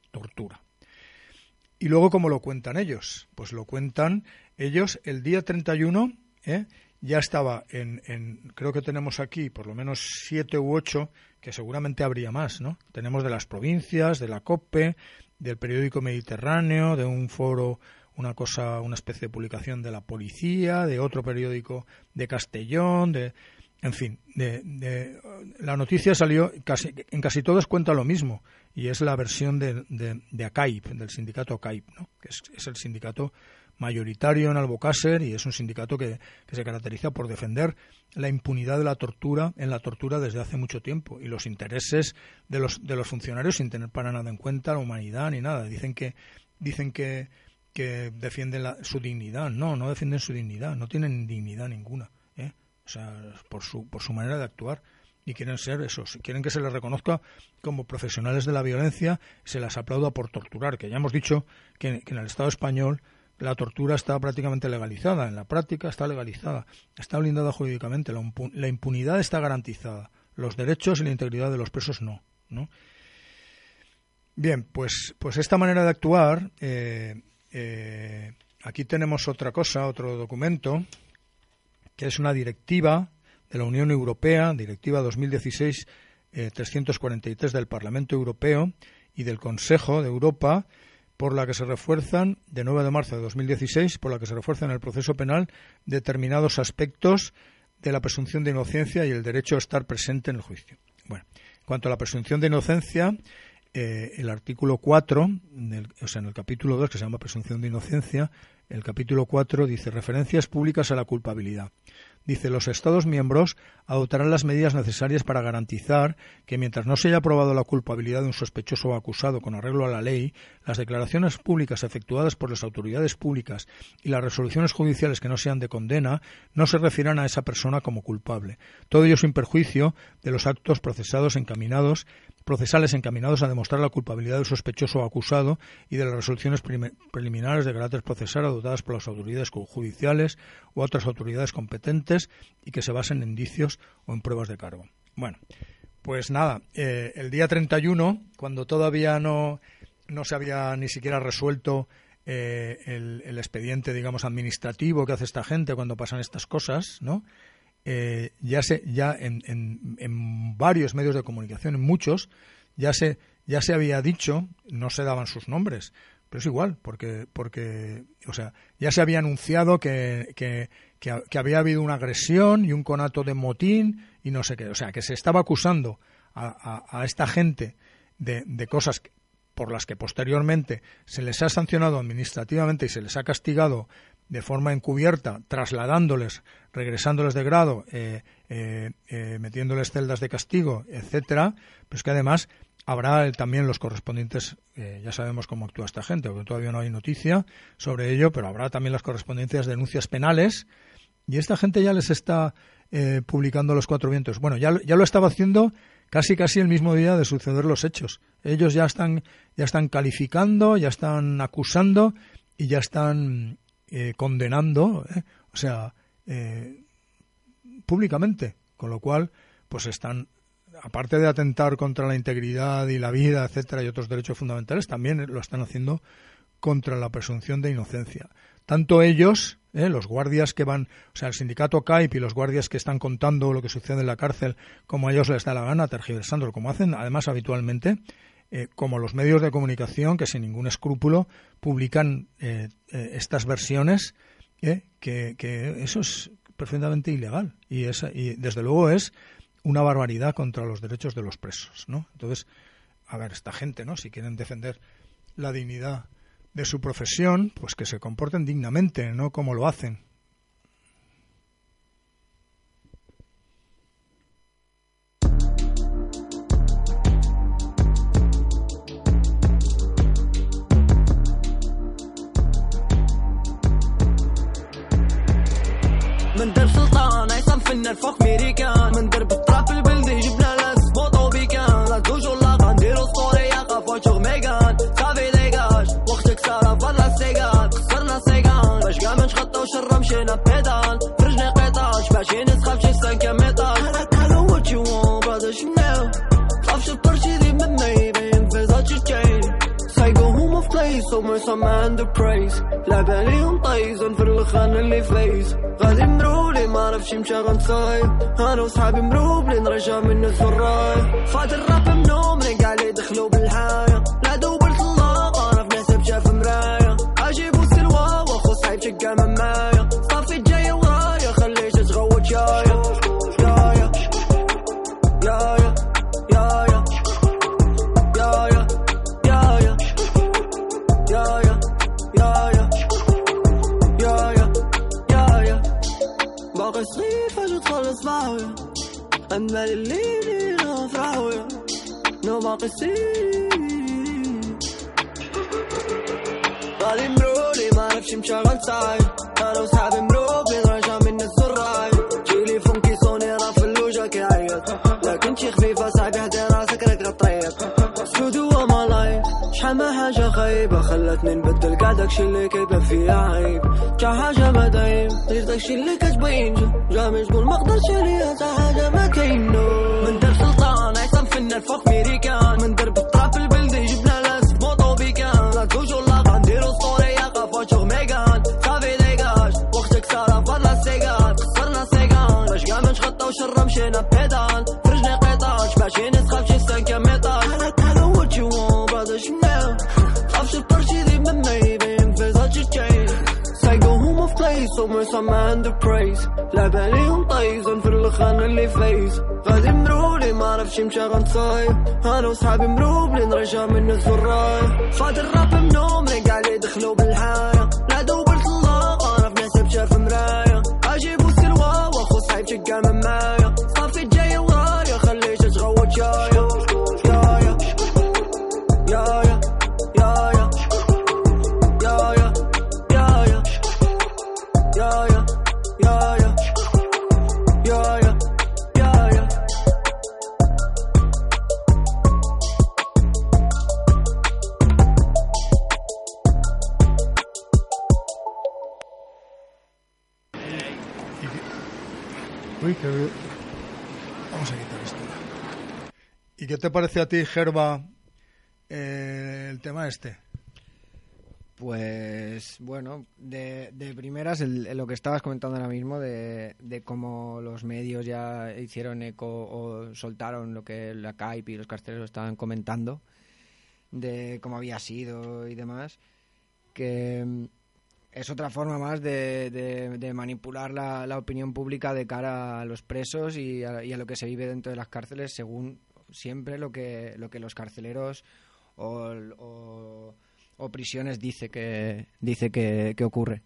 Y luego, ¿cómo lo cuentan ellos? Pues lo cuentan ellos el día 31, ya estaba creo que tenemos aquí por lo menos 7 u 8, que seguramente habría más, ¿no? Tenemos de las provincias, de la COPE, del periódico Mediterráneo, de un foro, una especie de publicación de la policía, de otro periódico de Castellón, en fin, la noticia salió, en casi todos cuenta lo mismo, y es la versión de ACAIP, del sindicato ACAIP, ¿no? Que es el sindicato mayoritario en Albocácer y es un sindicato que se caracteriza por defender la impunidad de la tortura desde hace mucho tiempo y los intereses de los funcionarios sin tener para nada en cuenta la humanidad ni nada. Dicen que defienden su dignidad. No defienden su dignidad, no tienen dignidad ninguna, o sea, por su manera de actuar. Y quieren ser esos, quieren que se les reconozca como profesionales de la violencia, se les aplauda por torturar, que ya hemos dicho que en el Estado español la tortura está prácticamente legalizada, en la práctica está legalizada, está blindada jurídicamente, la impunidad está garantizada, los derechos y la integridad de los presos no. Bien, pues esta manera de actuar, aquí tenemos otro documento, que es una directiva de la Unión Europea, Directiva 2016-343 del Parlamento Europeo y del Consejo de Europa, por la que se refuerzan, de 9 de marzo de 2016, por la que se refuerzan en el proceso penal determinados aspectos de la presunción de inocencia y el derecho a estar presente en el juicio. Bueno, en cuanto a la presunción de inocencia, el artículo 4, en el capítulo 2, que se llama presunción de inocencia, el capítulo 4 dice referencias públicas a la culpabilidad. Dice, los Estados miembros adoptarán las medidas necesarias para garantizar que mientras no se haya probado la culpabilidad de un sospechoso o acusado con arreglo a la ley, las declaraciones públicas efectuadas por las autoridades públicas y las resoluciones judiciales que no sean de condena no se refieran a esa persona como culpable. Todo ello sin perjuicio de los actos procesales encaminados a demostrar la culpabilidad del sospechoso o acusado y de las resoluciones preliminares de carácter procesal adoptadas por las autoridades judiciales u otras autoridades competentes y que se basen en indicios o en pruebas de cargo. Bueno, pues nada, el día 31, cuando todavía no se había ni siquiera resuelto el expediente, digamos, administrativo que hace esta gente cuando pasan estas cosas, ¿no? Ya en varios medios de comunicación, en muchos, ya se había dicho, no se daban sus nombres, pero es igual, porque o sea, ya se había anunciado que había habido una agresión y un conato de motín y no sé qué, o sea, que se estaba acusando a esta gente de cosas por las que posteriormente se les ha sancionado administrativamente y se les ha castigado de forma encubierta, trasladándoles, regresándoles de grado, metiéndoles celdas de castigo, etcétera, pues que además habrá también los correspondientes, ya sabemos cómo actúa esta gente, porque todavía no hay noticia sobre ello, pero habrá también las correspondientes denuncias penales, y esta gente ya les está publicando los cuatro vientos. Bueno, ya lo estaba haciendo casi el mismo día de suceder los hechos. Ellos ya están calificando, ya están acusando y ya están condenando, o sea, públicamente, con lo cual, pues están, aparte de atentar contra la integridad y la vida, etcétera, y otros derechos fundamentales, también lo están haciendo contra la presunción de inocencia. Tanto ellos, los guardias que van, o sea, el sindicato CAIP y los guardias que están contando lo que sucede en la cárcel, como a ellos les da la gana, tergiversándolo, como hacen además habitualmente, como los medios de comunicación que sin ningún escrúpulo publican estas versiones, que eso es perfectamente ilegal y desde luego es una barbaridad contra los derechos de los presos, ¿no? Entonces, a ver, esta gente, ¿no? Si quieren defender la dignidad de su profesión, pues que se comporten dignamente, no como lo hacen. من درب سلطان عصام فينا الفوق ميريكان من درب الطراب البلدي جبنا لاس بوطو بيكان لا توجو لاغا نديرو ستوري قفا شوغ ميغان صافي ديكاج وقتك سارة فضل سيغان خسرنا سيغان باش كاع منشخطو شرا مشينا بيدال فرجنا قطاش باش نسخف شي سانكا ميطال Hello what you want brother شنو خافش الطرشي دي من مي بين فيزاتش تشين Psycho home of place somewhere some under praise لا باليهم طيزن في الخان اللي فليس غادي مرولي ما عرفش مشى غنصايب انا وصحابي مروبلين رجع من الزراي فات الراب منهم رجع لي دخلوا بالحاية لا دوبلت الله انا في نحسب شاف مراية اجيبو سلوى واخو صعيب شقا من مايا صافي جاية ورايا خليش تغوت جاية يايا يايا يايا يايا يايا يايا يايا يايا يايا باقي صغير فجأة تخلص معايا أما الليل نافراوية نو باقي صغير غادي مرولي ما عرفش مشغل سايد أنا وصحابي مروبلين راجع من الزراي جيلي فونكي صوني راه في اللوجة كيعيط لكن شي خفيفة صاحبي هدي راسك راك غطريق سودو وما لايف شحال ما حاجة خايبة خلتني نبدل كاع داكشي اللي كيبان فيا عيب جا حاجة ما دايم غير داكشي اللي كتبين جامي تقول ما قدرتش عليها تا حاجة ما كاينو من درب سلطان عصام فينا الفوق ميريكان من درب الطراب البلدي جبنا لاس بوطو بيكان لا توجو لاغا نديرو ستوري قفا شوغ ميغان صافي ديكاج وقتك سارة فضل سيغان خسرنا سيغان باش كاع منشخطو شرا مشينا بيدال فرجنا قطاش باش نسخف شي سانكا ميطال Hello what you want brother شنو خافش الطرشي دي من مي بين فيزاتش تشين Psycho home of place somewhere some under praise لا باليهم طيزن في الخان اللي فليس غادي مرولي ما عرفش مشى غنصايب انا وصحابي مروبلين رجع من الزراي فات الراب منهم رجع لي دخلوا بالحاية لا دوبلت الله انا في نحسب شاف مراية اجيبو سلوى واخو صعيب شقا من مايا صافي جاية ورايا خليش تغوت جاية يايا يايا يايا يايا يايا يايا يايا يايا يايا Uy, vamos a quitar esto. ¿Y qué te parece a ti, Gerba, el tema este? Pues bueno, de primeras lo que estabas comentando ahora mismo de cómo los medios ya hicieron eco o soltaron lo que la CAIP y los carceleros estaban comentando de cómo había sido y demás, que es otra forma más de manipular la opinión pública de cara a los presos y a lo que se vive dentro de las cárceles, según siempre lo que los carceleros o prisiones dice que ocurre.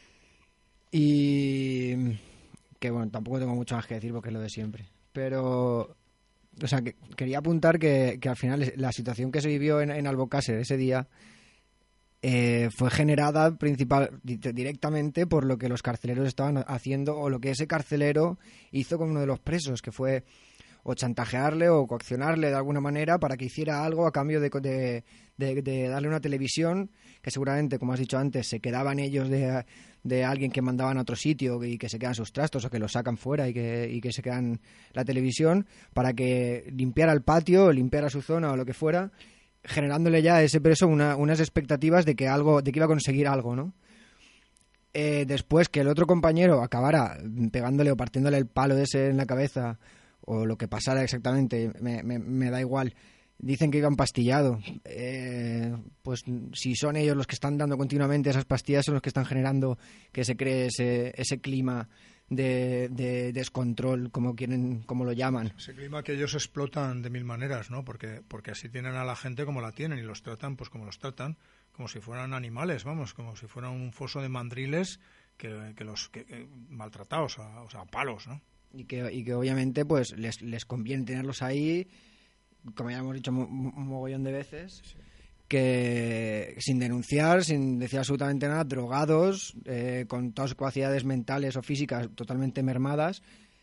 Y que bueno, tampoco tengo mucho más que decir porque es lo de siempre, pero o sea, que quería apuntar que al final la situación que se vivió en Albocácer ese día fue generada directamente por lo que los carceleros estaban haciendo o lo que ese carcelero hizo con uno de los presos, que fue o chantajearle o coaccionarle de alguna manera para que hiciera algo a cambio de darle una televisión que seguramente, como has dicho antes, se quedaban ellos de alguien que mandaban a otro sitio y que se quedan sus trastos o que los sacan fuera y que se quedan la televisión para que limpiara el patio o limpiara su zona o lo que fuera, generándole ya a ese preso unas expectativas de que iba a conseguir algo, ¿no? Después que el otro compañero acabara pegándole o partiéndole el palo ese en la cabeza o lo que pasara exactamente, me da igual. Dicen que iba empastillado. Pues si son ellos los que están dando continuamente esas pastillas, son los que están generando que se cree ese clima de descontrol, como lo llaman. Ese clima que ellos explotan de mil maneras, ¿no? Porque así tienen a la gente como la tienen y los tratan pues como los tratan, como si fueran animales, vamos, como si fueran un foso de mandriles que maltratados, o sea, a palos, ¿no? Y que obviamente pues les conviene tenerlos ahí, como ya hemos dicho un mogollón de veces, sí, que sin denunciar, sin decir absolutamente nada, drogados, con todas sus capacidades mentales o físicas totalmente mermadas.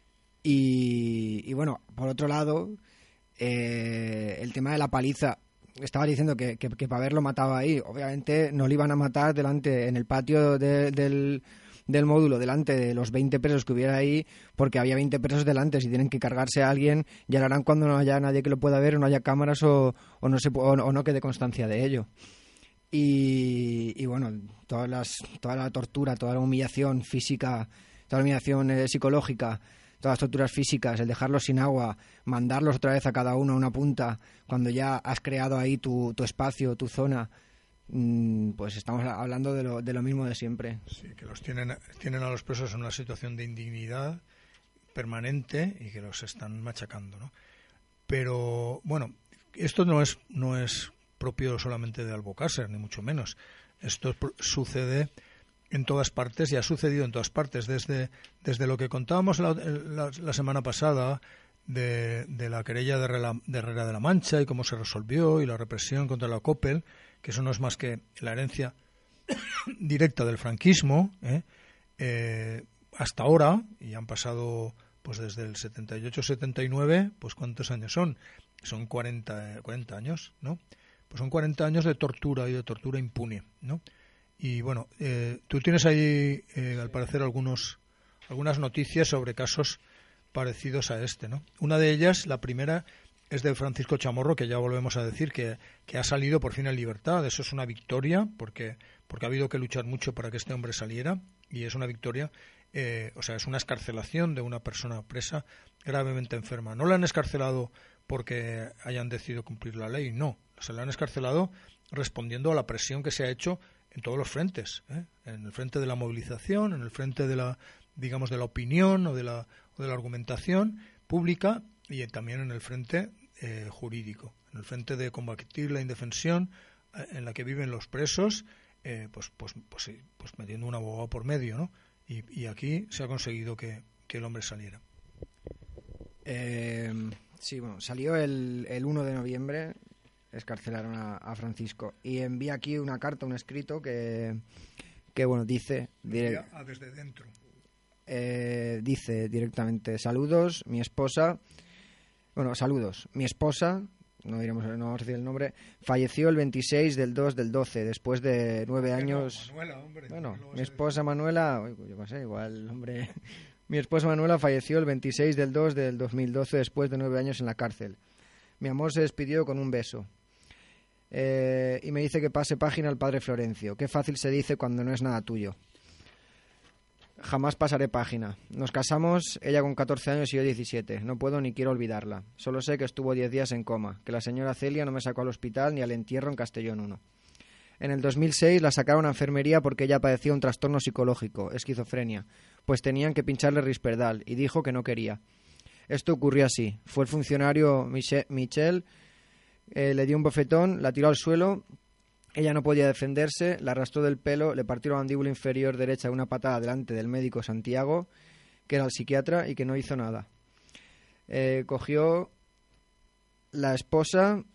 Y bueno, por otro lado, el tema de la paliza. Estaba diciendo que para haberlo matado ahí, obviamente no lo iban a matar en el patio del módulo, delante de los 20 presos que hubiera ahí, porque había 20 presos delante. Si tienen que cargarse a alguien, ya lo harán cuando no haya nadie que lo pueda ver, o no haya cámaras o no quede constancia de ello. Y bueno, toda la tortura, toda la humillación física, toda la humillación psicológica, todas las torturas físicas, el dejarlos sin agua, mandarlos otra vez a cada uno a una punta, cuando ya has creado ahí tu espacio, tu zona, pues estamos hablando de lo mismo de siempre. Sí, que los tienen a los presos en una situación de indignidad permanente y que los están machacando, ¿no? Pero, bueno, esto no es propio solamente de Albocácer, ni mucho menos. Esto sucede en todas partes y ha sucedido en todas partes, desde lo que contábamos la semana pasada de la querella de Herrera de la Mancha y cómo se resolvió, y la represión contra la Coppel, que eso no es más que la herencia directa del franquismo, hasta ahora, y han pasado pues desde el 78-79, pues ¿cuántos años son? Son 40 años, ¿no? Pues son 40 años de tortura y de tortura impune, ¿no? Y bueno, tú tienes ahí, al parecer, algunas noticias sobre casos parecidos a este, ¿no? Una de ellas, la primera, es de Francisco Chamorro, que ya volvemos a decir que ha salido por fin en libertad. Eso es una victoria, porque ha habido que luchar mucho para que este hombre saliera, y es una victoria, o sea, es una excarcelación de una persona presa gravemente enferma. No la han excarcelado porque hayan decidido cumplir la ley, no. Se la han excarcelado respondiendo a la presión que se ha hecho en todos los frentes, en el frente de la movilización, en el frente de la, digamos, de la opinión o de la argumentación pública, y también en el frente jurídico, en el frente de combatir la indefensión en la que viven los presos, pues metiendo un abogado por medio, ¿no? Y aquí se ha conseguido que el hombre saliera. Sí, bueno, salió el 1 de noviembre. Escarcelaron a Francisco, y envía aquí una carta, un escrito que bueno, dice desde dentro. Dice directamente: saludos, mi esposa, no vamos a decir el nombre, falleció el 26 del 2 del 12, después de 9 años. Manuela, hombre, bueno, mi esposa Manuela, yo no sé, igual, hombre. Mi esposa Manuela falleció el 26 del 2 del 2012, después de 9 años en la cárcel. Mi amor se despidió con un beso. Y me dice que pase página al padre Florencio. Qué fácil se dice cuando no es nada tuyo. Jamás pasaré página. Nos casamos, ella con 14 años y yo 17. No puedo ni quiero olvidarla. Solo sé que estuvo 10 días en coma, que la señora Celia no me sacó al hospital ni al entierro en Castellón 1. En el 2006 la sacaron a enfermería porque ella padecía un trastorno psicológico, esquizofrenia, pues tenían que pincharle Risperdal, y dijo que no quería. Esto ocurrió así. Fue el funcionario Michel, le dio un bofetón, la tiró al suelo, ella no podía defenderse, la arrastró del pelo, le partió la mandíbula inferior derecha de una patada delante del médico Santiago, que era el psiquiatra, y que no hizo nada. Cogió la esposa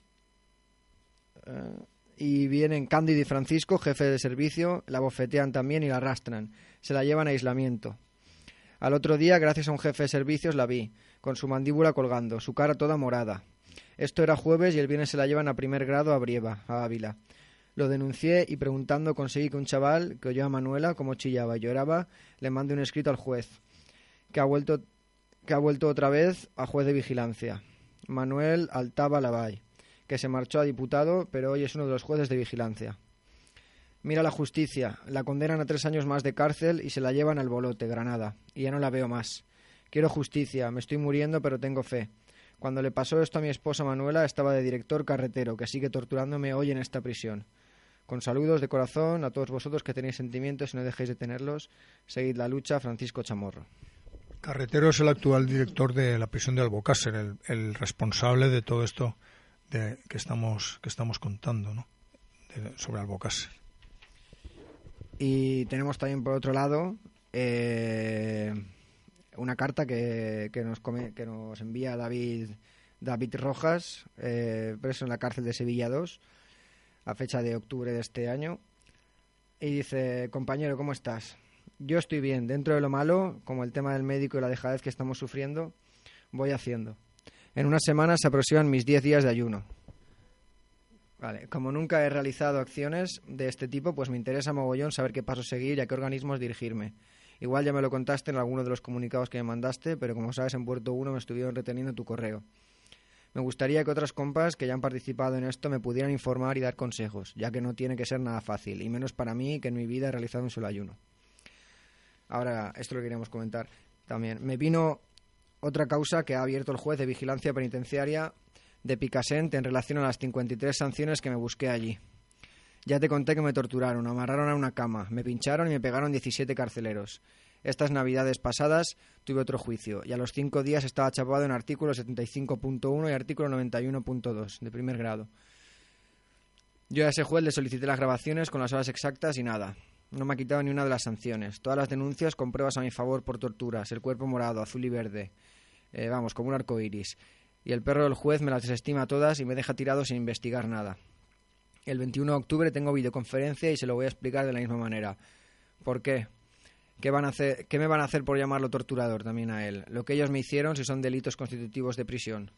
y vienen Cándido y Francisco, jefe de servicio, la bofetean también y la arrastran. Se la llevan a aislamiento. Al otro día, gracias a un jefe de servicios, la vi, con su mandíbula colgando, su cara toda morada. Esto era jueves y el viernes se la llevan a primer grado a Brieva, a Ávila. Lo denuncié y preguntando conseguí que un chaval que oyó a Manuela como chillaba y lloraba le mande un escrito al juez, que ha vuelto otra vez a juez de vigilancia, Manuel Altava Lavall, que se marchó a diputado, pero hoy es uno de los jueces de vigilancia. Mira la justicia, la condenan a 3 años más de cárcel y se la llevan al Bolote, Granada, y ya no la veo más. Quiero justicia, me estoy muriendo pero tengo fe. Cuando le pasó esto a mi esposa Manuela estaba de director carretero, que sigue torturándome hoy en esta prisión. Con saludos de corazón a todos vosotros que tenéis sentimientos y no dejéis de tenerlos. Seguid la lucha, Francisco Chamorro. Carretero es el actual director de la prisión de Albocácer, el responsable de todo esto que estamos contando, ¿no? Sobre Albocácer. Y tenemos también por otro lado una carta que nos envía David Rojas, preso en la cárcel de Sevilla 2, a fecha de octubre de este año. Y dice: compañero, ¿cómo estás? Yo estoy bien, dentro de lo malo, como el tema del médico y la dejadez que estamos sufriendo, voy haciendo. En una semana se aproximan mis 10 días de ayuno. Vale, como nunca he realizado acciones de este tipo, pues me interesa mogollón saber qué pasos seguir y a qué organismos dirigirme. Igual ya me lo contaste en alguno de los comunicados que me mandaste, pero como sabes, en Puerto 1 me estuvieron reteniendo tu correo. Me gustaría que otras compas que ya han participado en esto me pudieran informar y dar consejos, ya que no tiene que ser nada fácil, y menos para mí, que en mi vida he realizado un solo ayuno. Ahora, esto lo queríamos comentar también. Me vino otra causa que ha abierto el juez de vigilancia penitenciaria de Picassent en relación a las 53 sanciones que me busqué allí. Ya te conté que me torturaron, amarraron a una cama, me pincharon y me pegaron 17 carceleros. Estas navidades pasadas tuve otro juicio y a los 5 días estaba chapado en artículo 75.1 y artículo 91.2 de primer grado. Yo a ese juez le solicité las grabaciones con las horas exactas y nada. No me ha quitado ni una de las sanciones. Todas las denuncias con pruebas a mi favor por torturas, el cuerpo morado, azul y verde. Vamos, como un arco iris. Y el perro del juez me las desestima todas y me deja tirado sin investigar nada. El 21 de octubre tengo videoconferencia y se lo voy a explicar de la misma manera. ¿Por qué? ¿Qué me van a hacer por llamarlo torturador también a él? Lo que ellos me hicieron si son delitos constitutivos de prisión.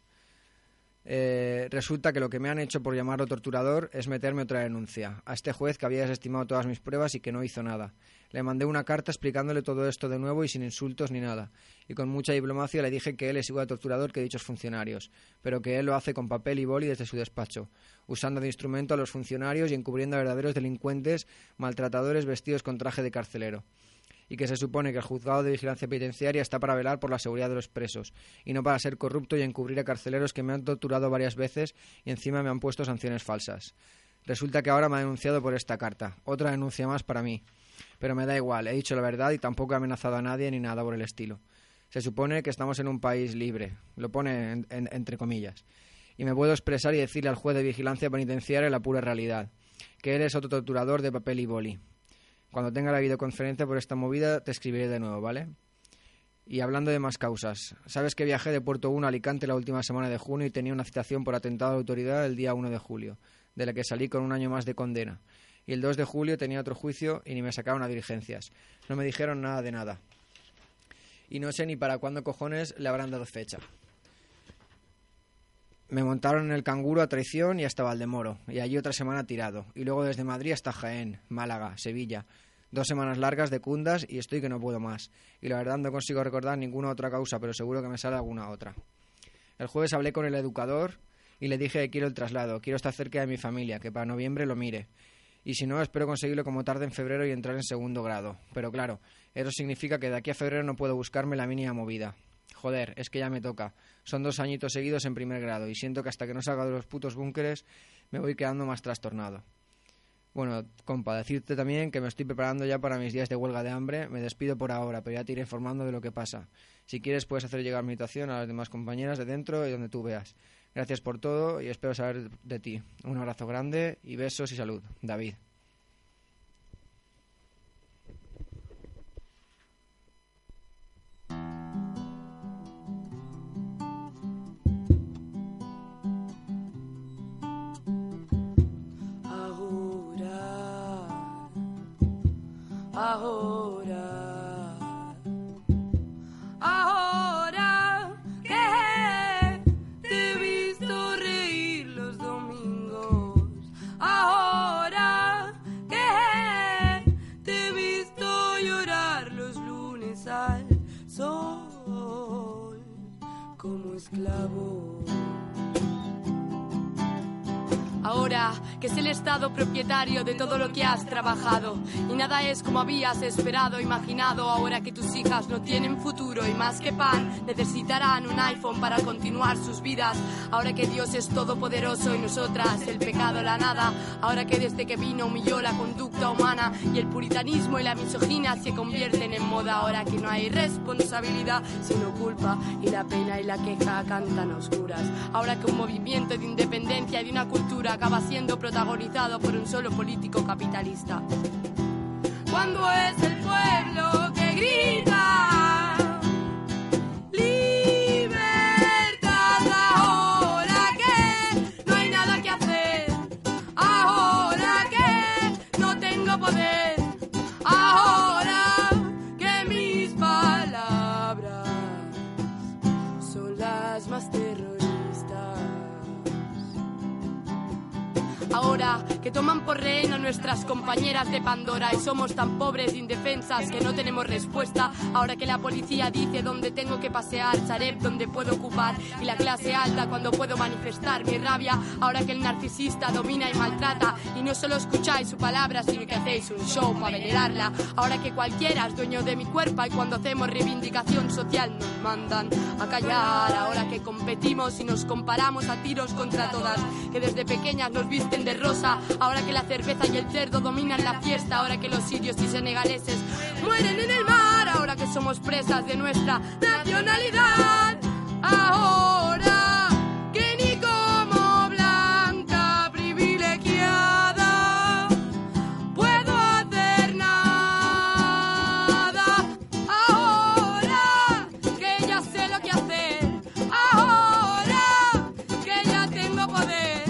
Resulta que lo que me han hecho por llamarlo torturador es meterme otra denuncia a este juez que había desestimado todas mis pruebas y que no hizo nada. Le mandé una carta explicándole todo esto de nuevo y sin insultos ni nada, y con mucha diplomacia le dije que él es igual de torturador que dichos funcionarios, pero que él lo hace con papel y boli desde su despacho, usando de instrumento a los funcionarios y encubriendo a verdaderos delincuentes maltratadores vestidos con traje de carcelero, y que se supone que el juzgado de vigilancia penitenciaria está para velar por la seguridad de los presos, y no para ser corrupto y encubrir a carceleros que me han torturado varias veces y encima me han puesto sanciones falsas. Resulta que ahora me ha denunciado por esta carta, otra denuncia más para mí. Pero me da igual, he dicho la verdad y tampoco he amenazado a nadie ni nada por el estilo. Se supone que estamos en un país libre, lo pone entre comillas, y me puedo expresar y decirle al juez de vigilancia penitenciaria la pura realidad, que él es otro torturador de papel y boli. Cuando tenga la videoconferencia por esta movida te escribiré de nuevo, ¿vale? Y hablando de más causas, ¿sabes que viajé de Puerto 1 a Alicante la última semana de junio y tenía una citación por atentado a la autoridad el día 1 de julio, de la que salí con un año más de condena? Y el 2 de julio tenía otro juicio y ni me sacaron a diligencias. No me dijeron nada de nada. Y no sé ni para cuándo cojones le habrán dado fecha. Me montaron en el Canguro a traición y hasta Valdemoro, y allí otra semana tirado. Y luego desde Madrid hasta Jaén, Málaga, Sevilla. 2 semanas largas de cundas y estoy que no puedo más. Y la verdad no consigo recordar ninguna otra causa, pero seguro que me sale alguna otra. El jueves hablé con el educador y le dije que quiero el traslado, quiero estar cerca de mi familia, que para noviembre lo mire. Y si no, espero conseguirlo como tarde en febrero y entrar en 2º grado. Pero claro, eso significa que de aquí a febrero no puedo buscarme la mínima movida. Joder, es que ya me toca. Son 2 añitos seguidos en 1er grado y siento que hasta que no salga de los putos búnkeres me voy quedando más trastornado. Bueno, compa, decirte también que me estoy preparando ya para mis días de huelga de hambre. Me despido por ahora, pero ya te iré informando de lo que pasa. Si quieres puedes hacer llegar mi invitación a las demás compañeras de dentro y donde tú veas. Gracias por todo y espero saber de ti. Un abrazo grande y besos y salud. David. Ahora que te he visto reír los domingos, ahora que te he visto llorar los lunes al sol como esclavo. Ahora que es el Estado propietario de todo lo que has trabajado y nada es como habías esperado, imaginado. Ahora que tus hijas no tienen futuro y más que pan necesitarán un iPhone para continuar sus vidas. Ahora que Dios es todopoderoso y nosotras el pecado, la nada. Ahora que desde que vino humilló la conducta humana y el puritanismo y la misoginia se convierten en moda. Ahora que no hay responsabilidad sino culpa y la pena y la queja cantan a oscuras. Ahora que un movimiento de independencia y de una cultura acaba siendo protagonizado por un solo político capitalista. Cuando es el pueblo que grita libertad, ahora que no hay nada que hacer, ahora que no tengo poder, ahora que mis palabras son las más terroristas. Ahora que toman por rehén a nuestras compañeras de Pandora y somos tan pobres e indefensas que no tenemos respuesta. Ahora que la policía dice dónde tengo que pasear, Sareb dónde puedo ocupar y la clase alta cuando puedo manifestar mi rabia. Ahora que el narcisista domina y maltrata y no solo escucháis su palabra sino que hacéis un show para venerarla. Ahora que cualquiera es dueño de mi cuerpo y cuando hacemos reivindicación social nos mandan a callar. Ahora que competimos y nos comparamos a tiros contra todas, que desde pequeñas nos visten de rosa. Ahora que la cerveza y el cerdo dominan la fiesta. Ahora que los sirios y senegaleses mueren en el mar. Ahora que somos presas de nuestra nacionalidad. Ahora que ni como blanca privilegiada puedo hacer nada. Ahora que ya sé lo que hacer. Ahora que ya tengo poder.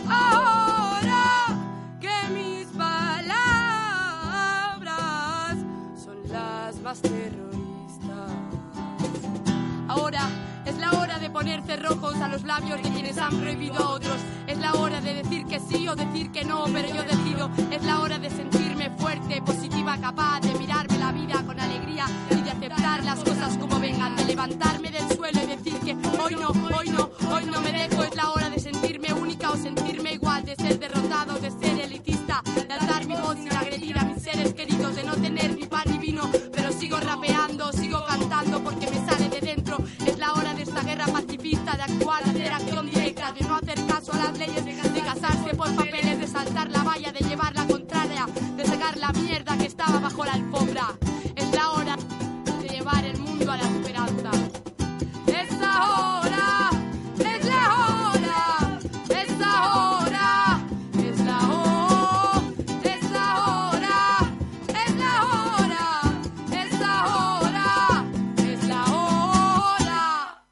Terroristas. Ahora es la hora de poner cerrojos a los labios de quienes han prohibido a otros. Es la hora de decir que sí o decir que no, pero yo decido. Es la hora de sentirme fuerte, positiva, capaz de mirarme la vida con alegría y de aceptar las cosas como vengan, de levantarme del suelo y decir que hoy no me dejo. Es la hora de sentirme única o sentirme igual, de ser derrotado, de ser elitista, de alzar mi voz sin agredir a mis seres queridos, de no tener ni pan ni vino, pero sigo rapeando, sigo cantando porque me sale de dentro. Es la hora de esta guerra pacifista, de actuar, de hacer acción directa, de no hacer caso a las leyes, de casarse por papeles, de saltar la valla, de llevar la contraria, de sacar la mierda que estaba bajo la alfombra. Es la hora de llevar el mundo a la esperanza. Es ahora, es la hora, es ahora, es la hora, es la hora, es la hora, es la hora, es la hora.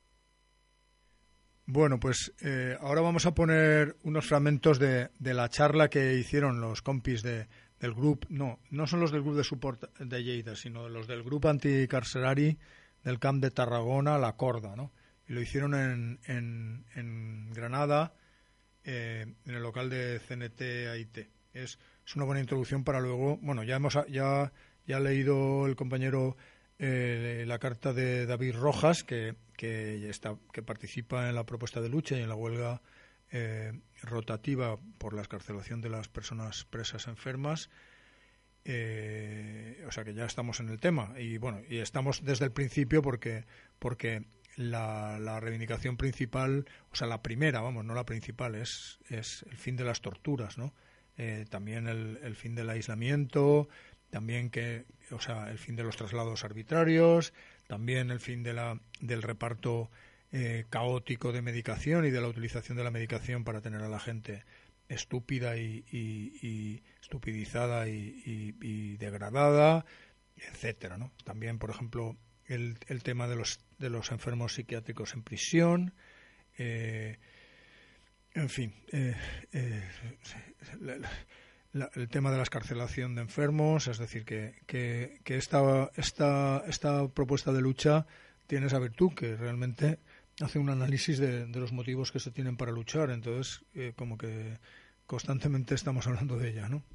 Bueno, pues ahora vamos a poner unos fragmentos de la charla que hicieron los compis del grupo, no son los del grupo de support de Lleida, sino los del grupo anticarcerari del camp de Tarragona, La Corda, ¿no? Y lo hicieron en Granada, en el local de CNT AIT. Es una buena introducción para luego, bueno, ya ha leído el compañero la carta de David Rojas, que participa en la propuesta de lucha y en la huelga rotativa por la excarcelación de las personas presas enfermas. O sea que ya estamos en el tema y bueno, y estamos desde el principio porque la reivindicación principal, o sea, la primera, vamos, no la principal, es el fin de las torturas, ¿no? También el fin del aislamiento, también el fin de los traslados arbitrarios, también el fin del reparto caótico de medicación y de la utilización de la medicación para tener a la gente estúpida y estupidizada y degradada, etcétera, ¿no? También, por ejemplo, el tema de los enfermos psiquiátricos en prisión, en fin, el tema de la excarcelación de enfermos, es decir, que esta propuesta de lucha tiene esa virtud, que realmente hace un análisis de los motivos que se tienen para luchar. Entonces, como que constantemente estamos hablando de ella, ¿no?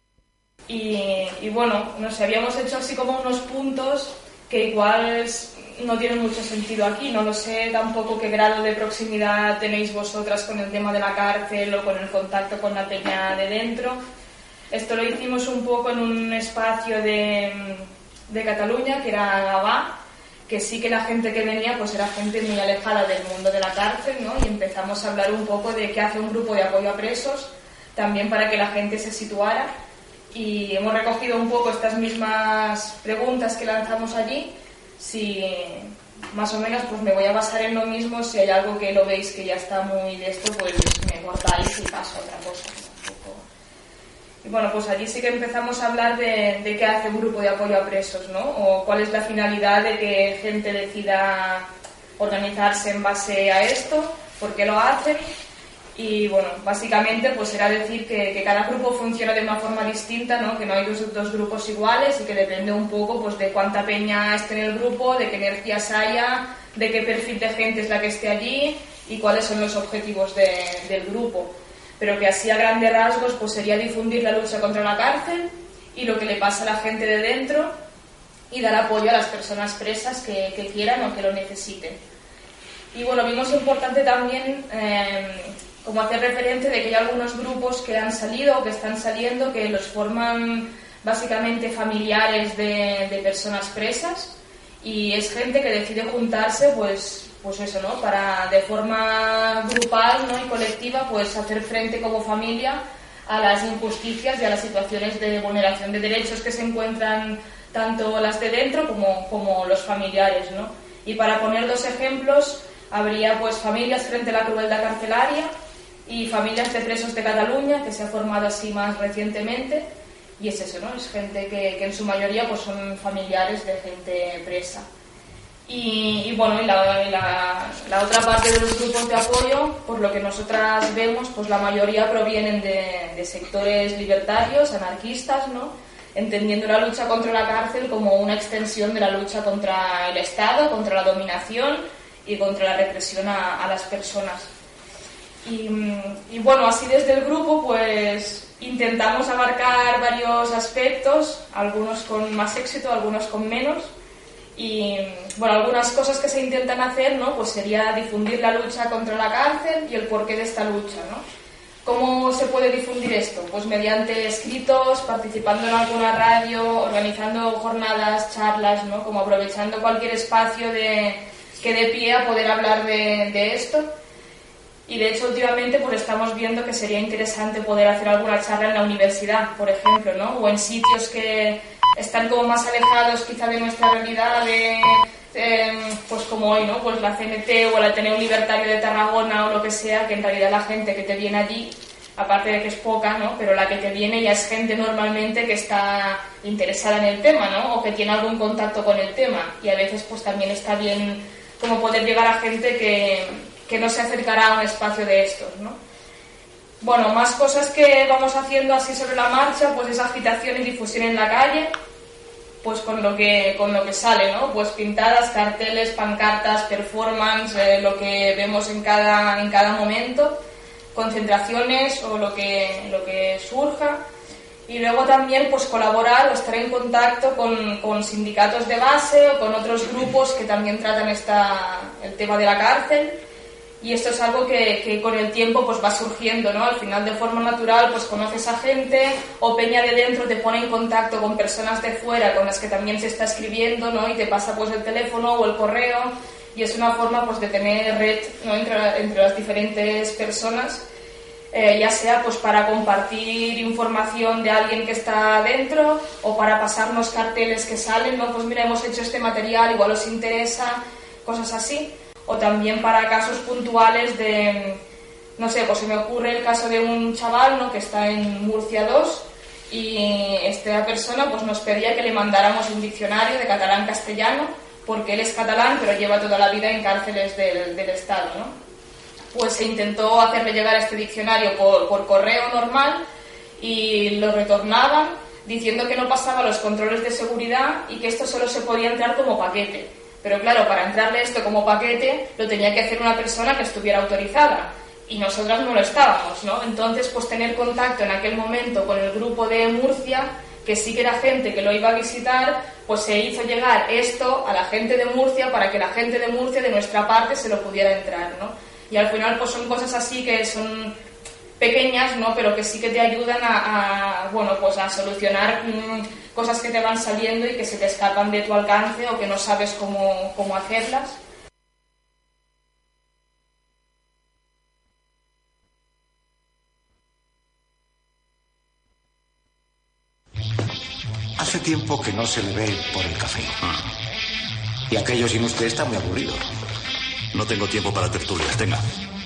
Y bueno, no sé, habíamos hecho así como unos puntos que igual no tienen mucho sentido aquí. No lo sé tampoco qué grado de proximidad tenéis vosotras con el tema de la cárcel o con el contacto con la peña de dentro. Esto lo hicimos un poco en un espacio de Cataluña, que era Gavà, que sí que la gente que venía pues era gente muy alejada del mundo de la cárcel, ¿no? Y empezamos a hablar un poco de qué hace un grupo de apoyo a presos, también para que la gente se situara. Y hemos recogido un poco estas mismas preguntas que lanzamos allí. Si más o menos pues me voy a basar en lo mismo, si hay algo que lo veis que ya está muy de esto, pues me cortáis y paso a otra cosa. Y bueno, pues allí sí que empezamos a hablar de qué hace un grupo de apoyo a presos, ¿no? O cuál es la finalidad de que gente decida organizarse en base a esto, por qué lo hacen. Y bueno, básicamente pues era decir que cada grupo funciona de una forma distinta, ¿no? Que no hay dos grupos iguales y que depende un poco pues de cuánta peña esté en el grupo, de qué energías haya, de qué perfil de gente es la que esté allí y cuáles son los objetivos del grupo. Pero que así a grandes rasgos pues sería difundir la lucha contra la cárcel y lo que le pasa a la gente de dentro y dar apoyo a las personas presas que quieran o que lo necesiten. Y bueno, vimos importante también como hacer referencia de que hay algunos grupos que han salido o que están saliendo que los forman básicamente familiares de personas presas y es gente que decide juntarse pues eso, ¿no? Para de forma grupal, ¿no? Y colectiva pues hacer frente como familia a las injusticias y a las situaciones de vulneración de derechos que se encuentran tanto las de dentro como los familiares, ¿no? Y para poner dos ejemplos, habría pues familias frente a la crueldad carcelaria y familias de presos de Cataluña, que se ha formado así más recientemente, y es eso, ¿no? Es gente que en su mayoría pues son familiares de gente presa. Y bueno, y la otra parte de los grupos de apoyo, por lo que nosotras vemos, pues la mayoría provienen de sectores libertarios, anarquistas, ¿no? Entendiendo la lucha contra la cárcel como una extensión de la lucha contra el Estado, contra la dominación y contra la represión a las personas. Y bueno, así desde el grupo pues intentamos abarcar varios aspectos, algunos con más éxito, algunos con menos. Y bueno, algunas cosas que se intentan hacer, ¿no? Pues sería difundir la lucha contra la cárcel y el porqué de esta lucha, ¿no? ¿Cómo se puede difundir esto? Pues mediante escritos, participando en alguna radio, organizando jornadas, charlas, ¿no? Como aprovechando cualquier espacio que dé pie a poder hablar de esto. Y de hecho últimamente pues estamos viendo que sería interesante poder hacer alguna charla en la universidad, por ejemplo, ¿no? O en sitios que están como más alejados quizá de nuestra realidad, pues como hoy, ¿no? Pues la CNT o el Ateneo Libertario de Tarragona o lo que sea, que en realidad la gente que te viene allí, aparte de que es poca, ¿no? Pero la que te viene ya es gente normalmente que está interesada en el tema, ¿no? O que tiene algún contacto con el tema. Y a veces pues también está bien como poder llegar a gente que no se acercará a un espacio de estos, ¿no? Bueno, más cosas que vamos haciendo así sobre la marcha, pues es agitación y difusión en la calle, pues con lo que sale, ¿no? Pues pintadas, carteles, pancartas, performance, lo que vemos en cada momento, concentraciones o lo que surja. Y luego también pues colaborar o estar en contacto con sindicatos de base o con otros grupos que también tratan el tema de la cárcel. Y esto es algo que con el tiempo pues va surgiendo, ¿no? Al final de forma natural pues conoces a gente o peña de dentro te pone en contacto con personas de fuera con las que también se está escribiendo, ¿no? Y te pasa pues el teléfono o el correo y es una forma pues de tener red, ¿no? entre las diferentes personas, ya sea pues para compartir información de alguien que está dentro o para pasarnos carteles que salen, ¿no? Pues mira, hemos hecho este material, igual os interesa, cosas así. O también para casos puntuales de, no sé, pues se me ocurre el caso de un chaval, ¿no? Que está en Murcia 2 y esta persona pues nos pedía que le mandáramos un diccionario de catalán-castellano porque él es catalán pero lleva toda la vida en cárceles del Estado, ¿no? Pues se intentó hacerle llegar este diccionario por correo normal y lo retornaban diciendo que no pasaba los controles de seguridad y que esto solo se podía entrar como paquete. Pero claro, para entrarle esto como paquete lo tenía que hacer una persona que estuviera autorizada y nosotras no lo estábamos, ¿no? Entonces, pues tener contacto en aquel momento con el grupo de Murcia que sí que era gente que lo iba a visitar, pues se hizo llegar esto a la gente de Murcia para que la gente de Murcia, de nuestra parte, se lo pudiera entrar, ¿no? Y al final pues son cosas así que son pequeñas, ¿no? Pero que sí que te ayudan a solucionar cosas que te van saliendo y que se te escapan de tu alcance o que no sabes cómo hacerlas. Hace tiempo que no se le ve por el café. Y aquello sin usted está muy aburrido. No tengo tiempo para tertulias. Tenga,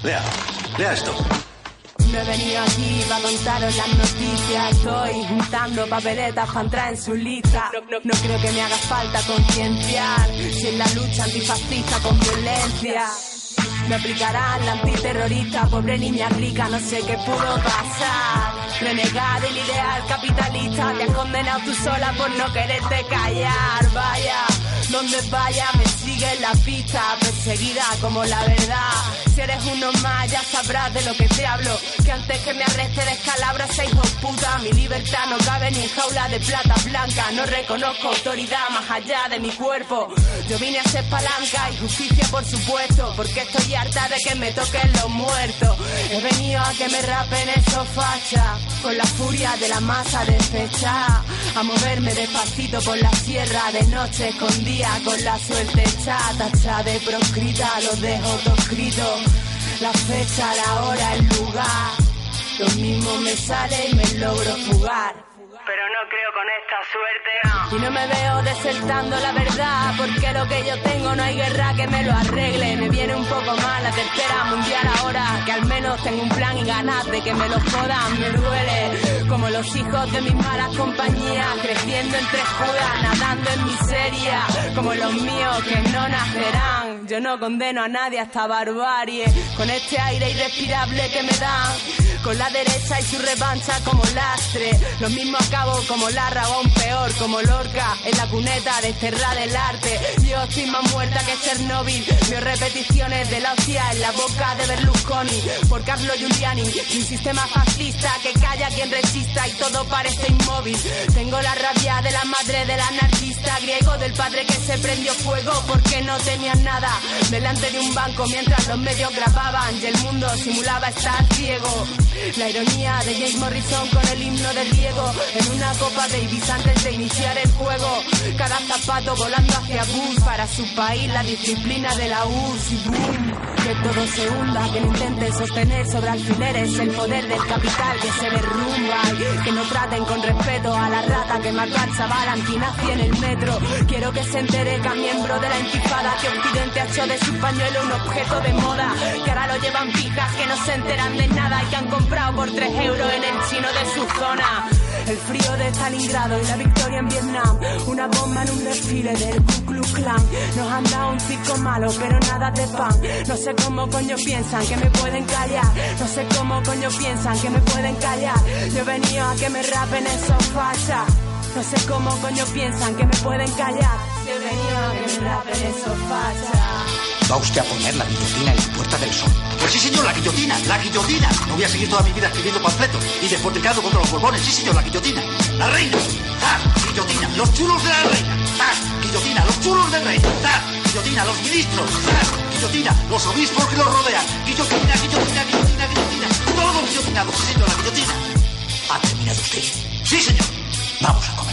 lea esto. No he venido aquí para contaros las noticias. Estoy juntando papeletas para entrar en su lista. No creo que me haga falta concienciar si en la lucha antifascista con violencia me aplicarán la antiterrorista. Pobre niña rica, no sé qué pudo pasar. Renegar del ideal capitalista. Te has condenado tú sola por no quererte callar. Vaya, donde vaya me sigue la pista. Perseguida como la verdad. Si eres uno más ya sabrás de lo que te hablo. Que antes que me arreste descalabro ese hijo puta. Mi libertad no cabe ni en jaula de plata blanca. No reconozco autoridad más allá de mi cuerpo. Yo vine a ser palanca y justicia por supuesto. Porque estoy harta de que me toquen los muertos. He venido a que me rapen esos fachas. Con la furia de la masa despecha. A moverme despacito por la sierra de noche escondida. Con la suerte tacha de proscrita. Los dejo todo escrito. La fecha, la hora, el lugar. Lo mismo me sale y me logro jugar. Pero no creo con esta suerte. Y no me veo desertando la verdad. Porque lo que yo tengo no hay guerra que me lo arregle. Me viene un poco mal la tercera mundial ahora. Que al menos tengo un plan y ganas de que me lo jodan. Me duele como los hijos de mis malas compañías. Creciendo entre judas, nadando en miseria. Como los míos que no nacerán. Yo no condeno a nadie a esta barbarie. Con este aire irrespirable que me dan. Con la derecha y su revancha como lastre. Lo mismo acabo como Larra o aún peor como Lorca. En la cuneta desterrada del arte. Yo estoy más muerta que Chernóbil. Veo repeticiones de la hostia en la boca de Berlusconi. Por Carlo Giuliani. Un sistema fascista que calla a quien resista y todo parece inmóvil. Tengo la rabia de la madre del anarquista griego. Del padre que se prendió fuego porque no tenían nada. Delante de un banco mientras los medios grababan. Y el mundo simulaba estar ciego. La ironía de James Morrison con el himno del Diego. En una copa Davis antes de iniciar el juego. Cada zapato volando hacia Bush. Para su país la disciplina de la URSS. Y boom, que todo se hunda. Que no intenten sostener sobre alfileres el poder del capital que se derrumba. Y que no traten con respeto a la rata que mató al chaval antinazi en el metro. Quiero que se entere que a miembro de la intifada que Occidente ha hecho de su pañuelo un objeto de moda. Que ahora lo llevan pijas que no se enteran de nada y que han comprado por 3 euros en el chino de su zona. El frío de Stalingrado y la victoria en Vietnam. Una bomba en un desfile del Ku Klux Klan. Nos han dado un circo malo, pero nada de pan. No sé cómo coño piensan que me pueden callar. No sé cómo coño piensan que me pueden callar. Yo he venido a que me rapen esos fachas. No sé cómo coño piensan que me pueden callar. Yo he venido a que me rapen esos fachas. ¿Va usted a poner la guillotina en la Puerta del Sol? Pues sí, señor, la guillotina, la guillotina. No voy a seguir toda mi vida escribiendo panfletos y despotricando contra los borbones. Sí, señor, la guillotina. La reina. ¡Zas! Guillotina. Los chulos de la reina. ¡Zas! Guillotina. Los chulos del rey. ¡Zas! Guillotina. Los ministros. ¡Zas! Guillotina. Los obispos que los rodean. Guillotina, guillotina, guillotina, guillotina. Todos guillotinados. Sí, señor, la guillotina. ¿Ha terminado usted? Sí, señor. Vamos a comer.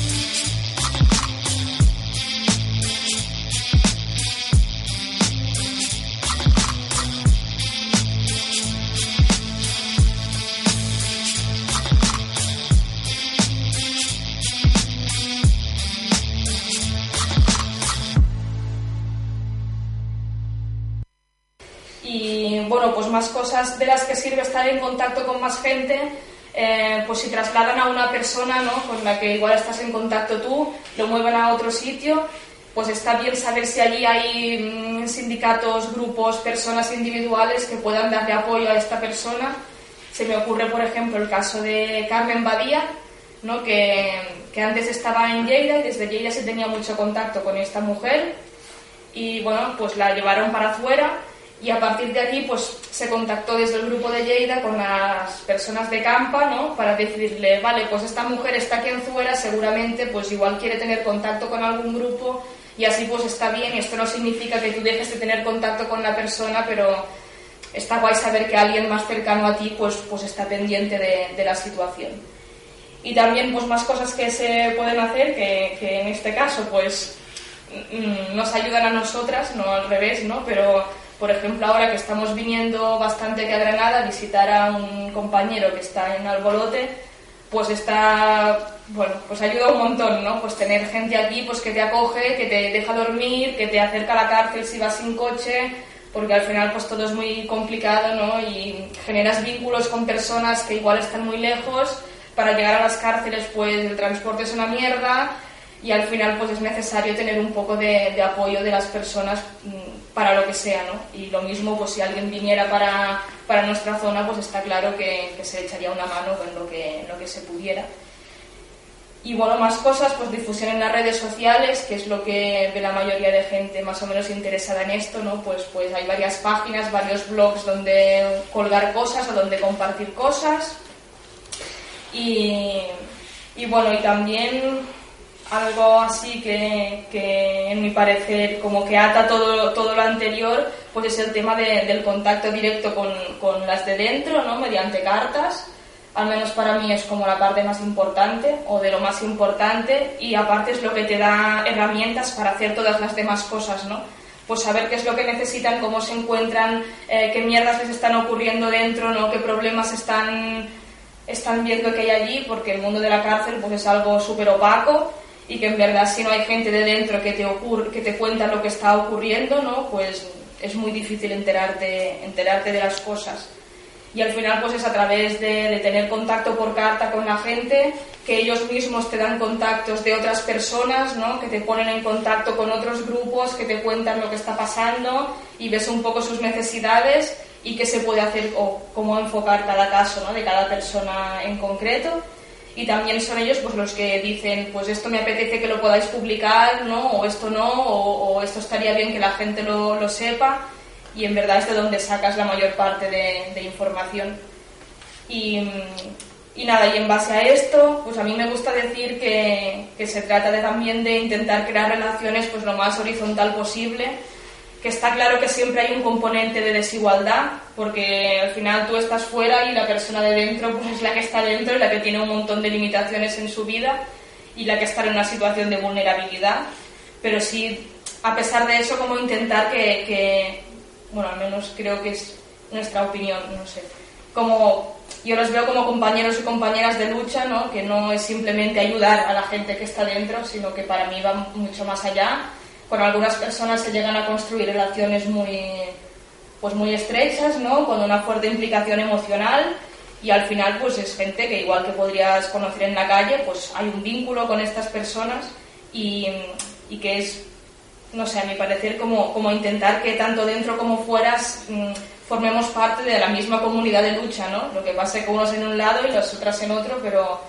Y bueno, pues más cosas de las que sirve estar en contacto con más gente. Pues si trasladan a una persona, ¿no?, con la que igual estás en contacto tú, lo mueven a otro sitio, pues está bien saber si allí hay sindicatos, grupos, personas individuales que puedan darle apoyo a esta persona. Se me ocurre, por ejemplo, el caso de Carmen Badía, ¿no?, que antes estaba en Lleida y desde Lleida se tenía mucho contacto con esta mujer y bueno, pues la llevaron para afuera Y a partir de aquí pues se contactó desde el grupo de Lleida con las personas de Campa, ¿no? Para decirle, vale, pues esta mujer está aquí en Zuera, seguramente pues igual quiere tener contacto con algún grupo y así pues está bien, y esto no significa que tú dejes de tener contacto con la persona, pero está guay saber que alguien más cercano a ti pues está pendiente de la situación. Y también pues más cosas que se pueden hacer que en este caso pues nos ayudan a nosotras, no al revés, ¿no? Pero por ejemplo ahora que estamos viniendo bastante aquí a Granada a visitar a un compañero que está en Albolote, pues pues ayuda un montón, ¿no? Pues tener gente aquí pues que te acoge, que te deja dormir, que te acerca a la cárcel si vas sin coche, porque al final pues todo es muy complicado, ¿no? Y generas vínculos con personas que igual están muy lejos. Para llegar a las cárceles pues el transporte es una mierda y al final pues es necesario tener un poco de apoyo de las personas para lo que sea, ¿no? Y lo mismo pues si alguien viniera para nuestra zona pues está claro que se le echaría una mano con lo que se pudiera. Y bueno, más cosas, pues difusión en las redes sociales, que es lo que ve la mayoría de gente más o menos interesada en esto, ¿no? Pues hay varias páginas, varios blogs donde colgar cosas o donde compartir cosas. Y bueno, y también algo así que en mi parecer como que ata todo lo anterior, pues es el tema del contacto directo con las de dentro, ¿no? Mediante cartas. Al menos para mí es como la parte más importante o de lo más importante, y aparte es lo que te da herramientas para hacer todas las demás cosas, ¿no? Pues saber qué es lo que necesitan, cómo se encuentran, qué mierdas les están ocurriendo dentro, ¿no? Qué problemas están viendo que hay allí, porque el mundo de la cárcel pues es algo súper opaco y que en verdad si no hay gente de dentro que te cuenta lo que está ocurriendo, ¿no? Pues es muy difícil enterarte de las cosas. Y al final pues es a través de tener contacto por carta con la gente, que ellos mismos te dan contactos de otras personas, ¿no? Que te ponen en contacto con otros grupos, que te cuentan lo que está pasando y ves un poco sus necesidades y qué se puede hacer o cómo enfocar cada caso, ¿no? De cada persona en concreto. Y también son ellos pues los que dicen, pues esto me apetece que lo podáis publicar, ¿no? O esto no, o esto estaría bien que la gente lo sepa. Y en verdad es de donde sacas la mayor parte de información. Y nada, y en base a esto, pues a mí me gusta decir que se trata también de intentar crear relaciones pues lo más horizontal posible, que está claro que siempre hay un componente de desigualdad, porque al final tú estás fuera y la persona de dentro pues es la que está dentro y la que tiene un montón de limitaciones en su vida y la que está en una situación de vulnerabilidad. Pero sí, a pesar de eso, como intentar que bueno, al menos creo que es nuestra opinión, no sé, como yo los veo como compañeros y compañeras de lucha, ¿no? Que no es simplemente ayudar a la gente que está dentro, sino que para mí va mucho más allá. Con algunas personas se llegan a construir relaciones muy estrechas, ¿no? Con una fuerte implicación emocional, y al final pues es gente que igual que podrías conocer en la calle, pues hay un vínculo con estas personas y que es, no sé, a mi parecer como intentar que tanto dentro como fuera formemos parte de la misma comunidad de lucha, ¿no? Lo que pasa es que unos en un lado y las otras en otro,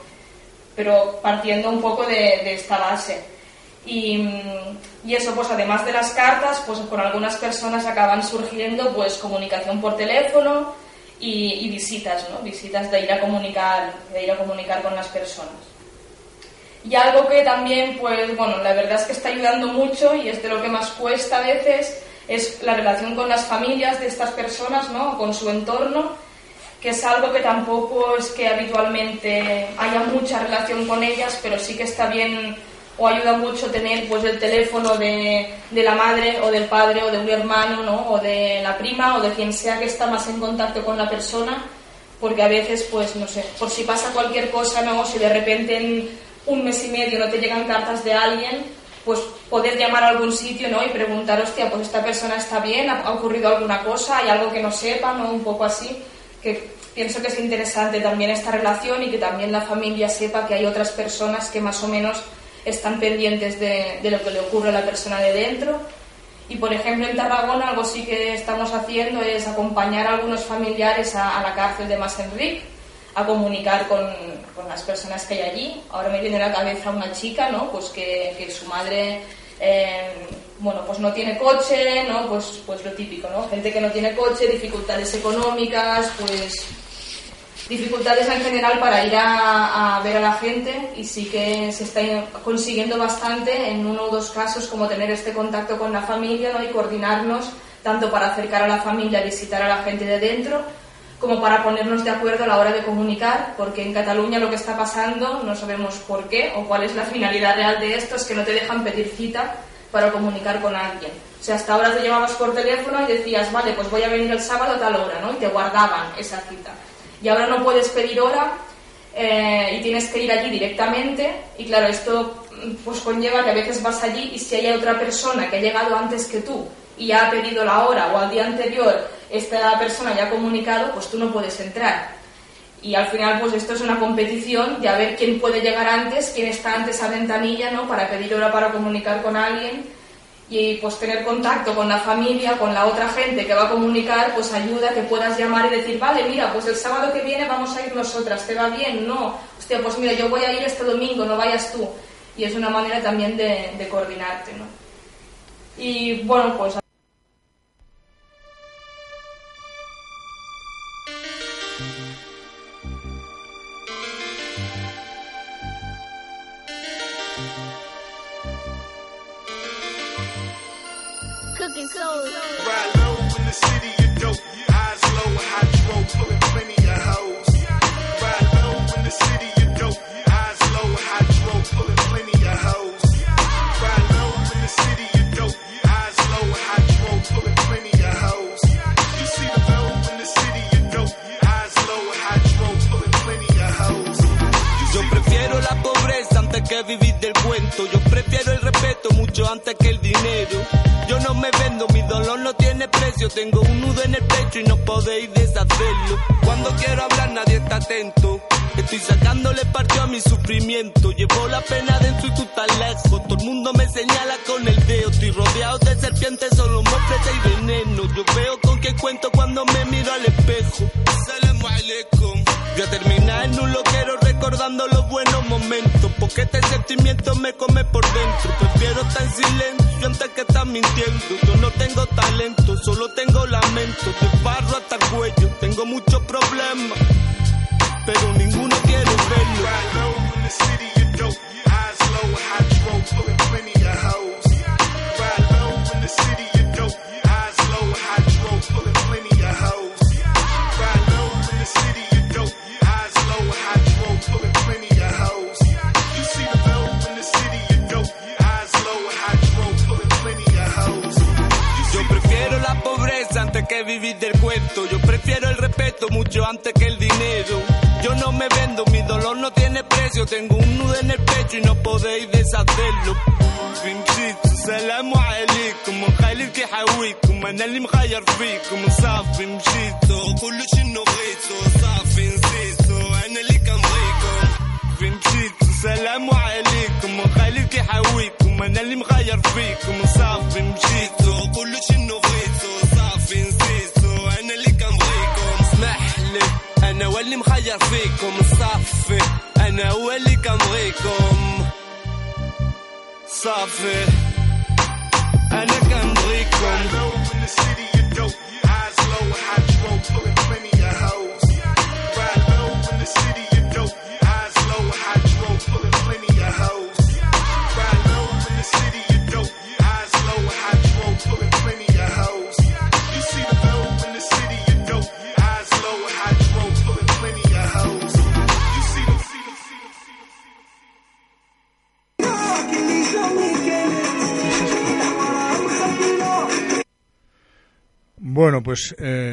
pero partiendo un poco de esta base. Y eso, pues además de las cartas, pues con algunas personas acaban surgiendo pues comunicación por teléfono y visitas, ¿no? Visitas de ir a comunicar con las personas. Y algo que también, pues bueno, la verdad es que está ayudando mucho y es de lo que más cuesta a veces, es la relación con las familias de estas personas, ¿no? Con su entorno, que es algo que tampoco es que habitualmente haya mucha relación con ellas, pero sí que está bien o ayuda mucho tener pues el teléfono de la madre o del padre o de un hermano, ¿no? O de la prima o de quien sea que está más en contacto con la persona, porque a veces, pues no sé, por si pasa cualquier cosa, ¿no? Si de repente en un mes y medio no te llegan cartas de alguien, pues poder llamar a algún sitio, ¿no? Y preguntar, hostia, pues esta persona está bien, ha ocurrido alguna cosa, hay algo que no sepa, ¿no? Un poco así, que pienso que es interesante también esta relación y que también la familia sepa que hay otras personas que más o menos están pendientes de lo que le ocurre a la persona de dentro. Y por ejemplo en Tarragona algo sí que estamos haciendo es acompañar a algunos familiares a la cárcel de Mas Enric, a comunicar con las personas que hay allí. Ahora me viene a la cabeza una chica, ¿no? Pues que su madre bueno, pues no tiene coche, ¿no? Pues lo típico, ¿no? Gente que no tiene coche, dificultades económicas, pues dificultades en general para ir a ver a la gente, y sí que se está consiguiendo bastante en 1 o 2 casos, como tener este contacto con la familia, ¿no? Y coordinarnos tanto para acercar a la familia a visitar a la gente de dentro, como para ponernos de acuerdo a la hora de comunicar, porque en Cataluña lo que está pasando, no sabemos por qué o cuál es la finalidad real de esto, es que no te dejan pedir cita para comunicar con alguien. O sea, hasta ahora te llamabas por teléfono y decías, vale, pues voy a venir el sábado a tal hora, ¿no? Y te guardaban esa cita. Y ahora no puedes pedir hora y tienes que ir allí directamente, y claro, esto pues conlleva que a veces vas allí y si hay otra persona que ha llegado antes que tú y ya ha pedido la hora, o al día anterior esta persona ya ha comunicado, pues tú no puedes entrar. Y al final pues esto es una competición de a ver quién puede llegar antes, quién está antes a ventanilla, ¿no? Para pedir hora para comunicar con alguien. Y pues tener contacto con la familia, con la otra gente que va a comunicar, pues ayuda a que puedas llamar y decir, vale, mira, pues el sábado que viene vamos a ir nosotras, ¿te va bien? No, hostia, pues mira, yo voy a ir este domingo, no vayas tú. Y es una manera también de coordinarte, ¿no? Y bueno, pues... Cooking soul. Ride low in the city, you dope. Eyes low, hydro, pulling plenty of hoes. Ride low in the city, you dope. Eyes low, hydro, pulling plenty of hoes. Ride low in the city, you dope. Eyes low, hydro, pulling plenty of hoes. You see the flow in the city, you dope. Eyes low, hydro, pulling plenty of hoes. Yo prefiero la pobreza antes que vivir del cuento. Yo prefiero el respeto mucho antes que el dinero. Yo no me vendo, mi dolor no tiene precio. Tengo un nudo en el pecho y no podéis deshacerlo. Cuando quiero hablar nadie está atento. Estoy sacándole partido a mi sufrimiento. Llevo la pena dentro y tú estás lejos. Todo el mundo me señala con el dedo. Estoy rodeado de serpientes, solo mofleta y veneno. Yo veo con qué cuento cuando me miro al espejo. Salam aleikum. Voy a terminar en un loquero recordando los buenos momentos, porque este sentimiento me come por dentro. Prefiero estar en silencio antes que estar mintiendo. Yo no tengo talento, solo tengo lamento. De barro hasta el cuello, tengo muchos problemas, pero ninguno quiere verlo. Ride low in the city, you dope. Eyes low, hydro, pulling plenty of hoes. Ride low in the city, you dope. Eyes low, hydro, pulling plenty of hoes. Ride low in the city, you dope. Eyes low, hydro, pulling plenty of hoes. You see the flow in the city, you dope. Eyes low, hydro, pulling plenty of hoes. Yo prefiero la pobreza antes que vivir del cuento. Yo prefiero el respeto mucho antes que el dinero. Yo no me vendo, mi dolor no tiene precio. Tengo un nudo en el pecho y no podéis deshacerlo. مشيتو سلام عليكم وخليل كي حاويكم انا اللي مخير فيكم صافي مشيتو كل شي بغيتو صافي نسيتو انا اللي كنبغيكم فين مشيتو سلام عليكم وخليل كي حاويكم انا اللي مخير فيكم صافي مشيتو كل شي بغيتو صافي نسيتو انا اللي كنبغيكم اسمح لي انا هو اللي مخير فيكم صافي انا هو اللي كنبغيكم صافي أنا كنبغيكم. Ride low in the city, you dope. Eyes low, hydro, pulling plenty of hoes. Ride low in the city, you dope. Eyes low, hydro, pulling plenty of hoes. Ride low in the city, you dope. Eyes low, hydro, pulling plenty of hoes. You see the flow in the city, you dope. Eyes low, hydro, pulling plenty of hoes. You see the Bueno, pues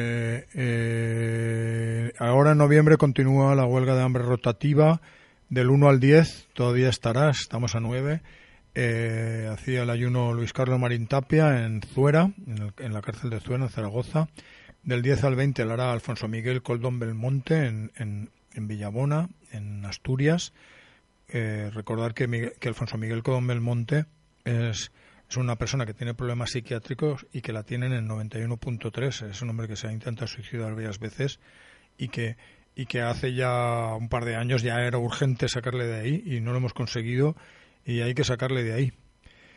ahora en noviembre continúa la huelga de hambre rotativa del 1 al 10, todavía estará, estamos a 9. Hacía el ayuno Luis Carlos Marín Tapia en Zuera, en la cárcel de Zuera, en Zaragoza. Del 10 al 20 lo hará Alfonso Miguel Coldón Belmonte en Villabona, en Asturias. Recordar que Alfonso Miguel Coldón Belmonte es una persona que tiene problemas psiquiátricos y que la tienen en 91.3. Es un hombre que se ha intentado suicidar varias veces y que hace ya un par de años ya era urgente sacarle de ahí y no lo hemos conseguido y hay que sacarle de ahí.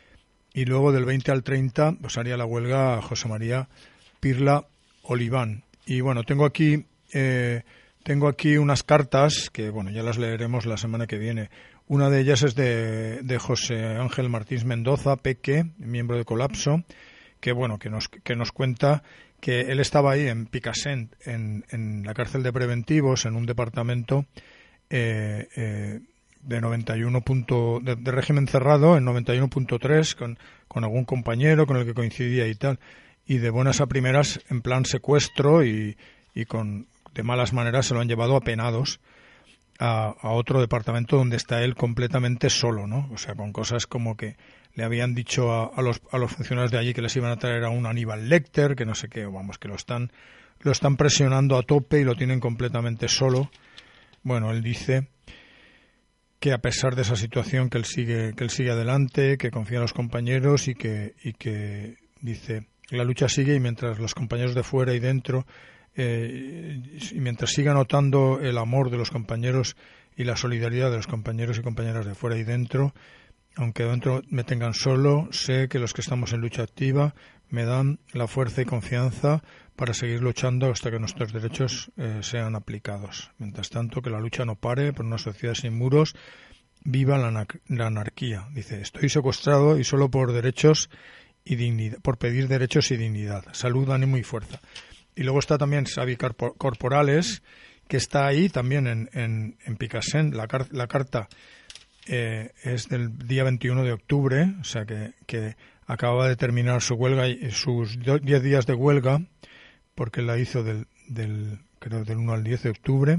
y luego del 20 al 30 pues haría la huelga José María Pirla Oliván. Y bueno, tengo aquí unas cartas que bueno, ya las leeremos la semana que viene. Una de ellas es de José Ángel Martínez Mendoza, Peque, miembro de Colapso, que bueno, que nos cuenta que él estaba ahí en Picassent, en la cárcel de preventivos, en un departamento de 91 de régimen cerrado, en 91.3, con algún compañero con el que coincidía y tal, y de buenas a primeras, en plan secuestro y de malas maneras se lo han llevado apenados a otro departamento donde está él completamente solo, ¿no? O sea, con cosas como que le habían dicho a los funcionarios de allí que les iban a traer a un Aníbal Lecter, que no sé qué, vamos, que lo están presionando a tope y lo tienen completamente solo. Bueno, él dice que a pesar de esa situación que él sigue adelante, que confía en los compañeros y que dice, la lucha sigue y mientras los compañeros de fuera y dentro y mientras siga notando el amor de los compañeros y la solidaridad de los compañeros y compañeras de fuera y dentro, aunque dentro me tengan solo, sé que los que estamos en lucha activa me dan la fuerza y confianza para seguir luchando hasta que nuestros derechos sean aplicados. Mientras tanto, que la lucha no pare por una sociedad sin muros, viva la anarquía. Dice, estoy secuestrado y solo por derechos y dignidad, por pedir derechos y dignidad, salud, ánimo y fuerza. Y luego está también Xavi Corporales, que está ahí también en Picassent. La carta es del día 21 de octubre, o sea que acaba de terminar su huelga, sus 10 días de huelga, porque la hizo creo del 1 al 10 de octubre.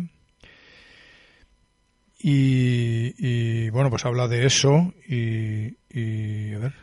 Y bueno, pues habla de eso y a ver,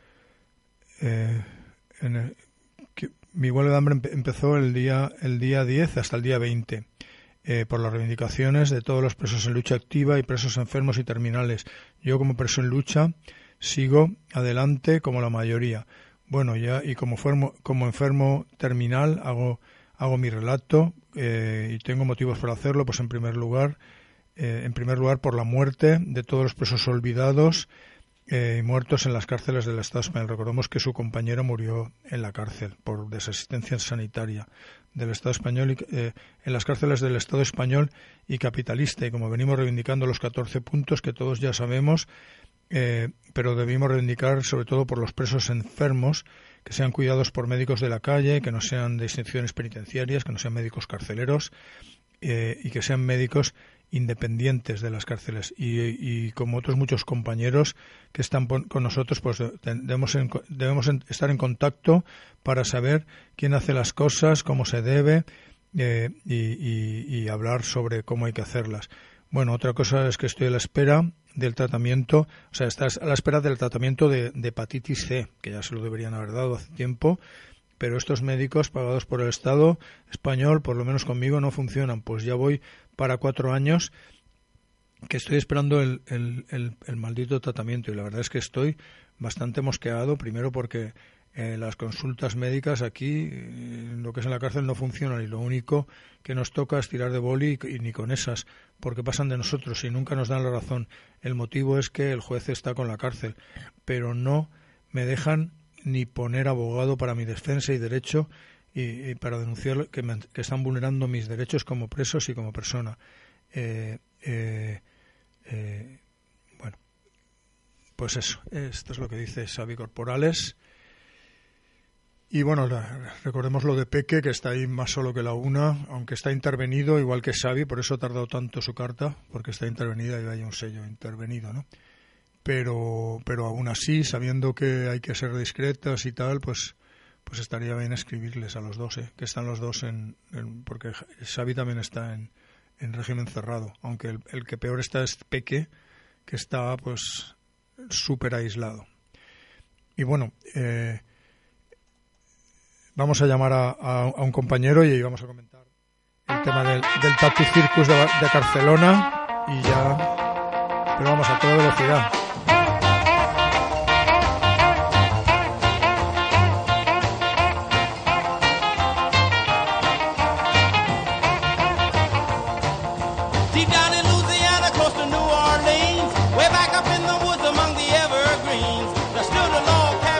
mi huelga de hambre empezó el día 10 hasta el día 20 por las reivindicaciones de todos los presos en lucha activa y presos enfermos y terminales. Yo como preso en lucha sigo adelante como la mayoría. Bueno, ya y como enfermo terminal hago mi relato y tengo motivos para hacerlo, pues en primer lugar por la muerte de todos los presos olvidados y muertos en las cárceles del Estado español. Recordemos que su compañero murió en la cárcel por desasistencia sanitaria del Estado español en las cárceles del Estado español y capitalista, y como venimos reivindicando los 14 puntos que todos ya sabemos, pero debimos reivindicar sobre todo por los presos enfermos, que sean cuidados por médicos de la calle, que no sean de instituciones penitenciarias, que no sean médicos carceleros y que sean médicos independientes de las cárceles, y como otros muchos compañeros que están con nosotros, pues debemos estar en contacto para saber quién hace las cosas, cómo se debe y hablar sobre cómo hay que hacerlas. Bueno, otra cosa es que estoy a la espera del tratamiento, o sea, estás a la espera del tratamiento de hepatitis C, que ya se lo deberían haber dado hace tiempo, pero estos médicos pagados por el Estado español, por lo menos conmigo, no funcionan. Pues ya voy para 4 años que estoy esperando el maldito tratamiento, y la verdad es que estoy bastante mosqueado, primero porque las consultas médicas aquí, lo que es en la cárcel, no funcionan, y lo único que nos toca es tirar de boli, y ni con esas, porque pasan de nosotros y nunca nos dan la razón. El motivo es que el juez está con la cárcel, pero no me dejan ni poner abogado para mi defensa y derecho y para denunciar que están vulnerando mis derechos como presos y como persona. Bueno, pues eso, esto es lo que dice Xavi Corporales. Y bueno, recordemos lo de Peque, que está ahí más solo que la una, aunque está intervenido, igual que Xavi, por eso ha tardado tanto su carta, porque está intervenida y hay un sello intervenido, ¿no? Pero aún así, sabiendo que hay que ser discretos y tal, pues estaría bien escribirles a los dos, que están los dos porque Xavi también está en régimen cerrado, aunque el que peor está es Peque, que está pues súper aislado. Y bueno, vamos a llamar a un compañero y vamos a comentar el tema del Tattoo Circus de Barcelona, y ya, pero vamos a toda velocidad. Way back up in the woods among the evergreens, there stood a log cabin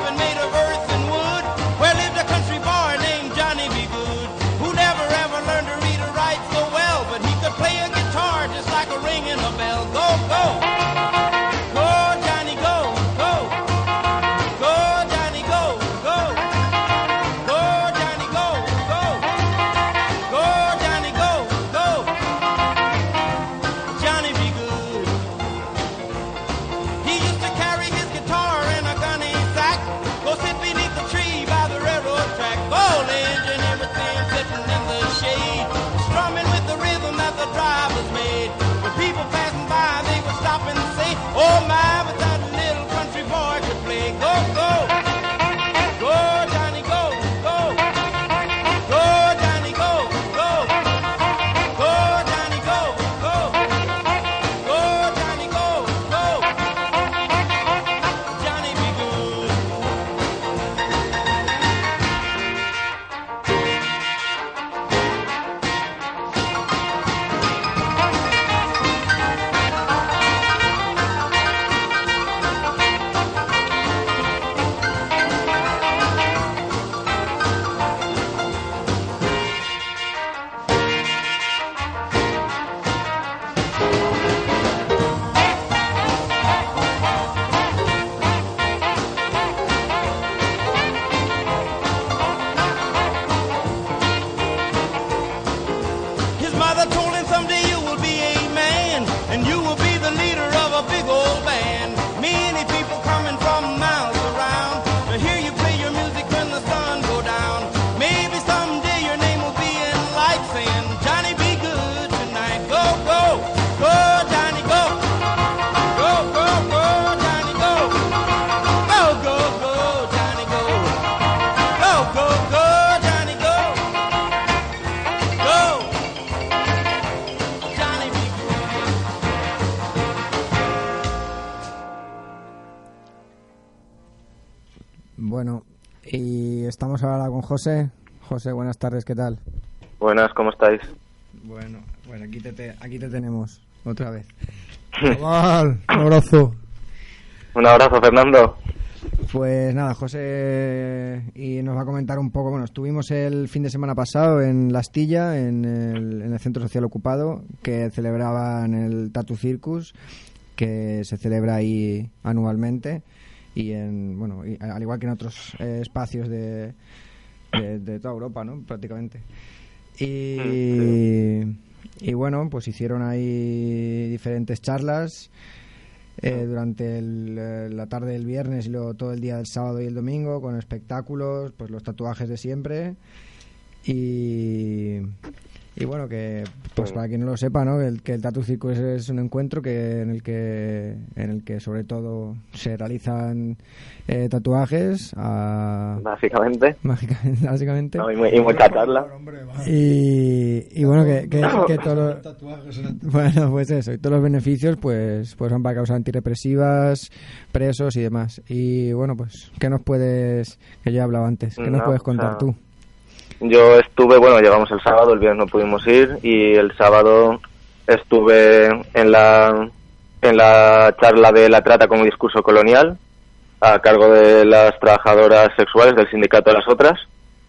Bueno, y estamos ahora con José. José, buenas tardes, ¿qué tal? Buenas, ¿cómo estáis? Bueno, aquí te tenemos otra vez. Chaval, un abrazo. Un abrazo, Fernando. Pues nada, José y nos va a comentar un poco. Bueno, estuvimos el fin de semana pasado en La Astilla, en el Centro Social Ocupado, que celebraban el Tattoo Circus, que se celebra ahí anualmente y al igual que en otros espacios de toda Europa, ¿no? Prácticamente. Y bueno, pues hicieron ahí diferentes charlas durante la tarde del viernes y luego todo el día del sábado y el domingo, con espectáculos, pues los tatuajes de siempre. Y bueno, que pues para quien no lo sepa, ¿no? Que el Tattoo Circus es un encuentro en el que sobre todo se realizan tatuajes básicamente no, y mucha charla y bueno, que todos bueno, pues eso, y todos los beneficios pues son para causas antirrepresivas, presos y demás. Y bueno, pues ¿qué nos puedes, que ya he hablado antes, qué nos puedes contar tú? Yo estuve, llegamos el sábado, el viernes no pudimos ir, y el sábado estuve en la charla de la trata como discurso colonial, a cargo de las trabajadoras sexuales del sindicato de las otras.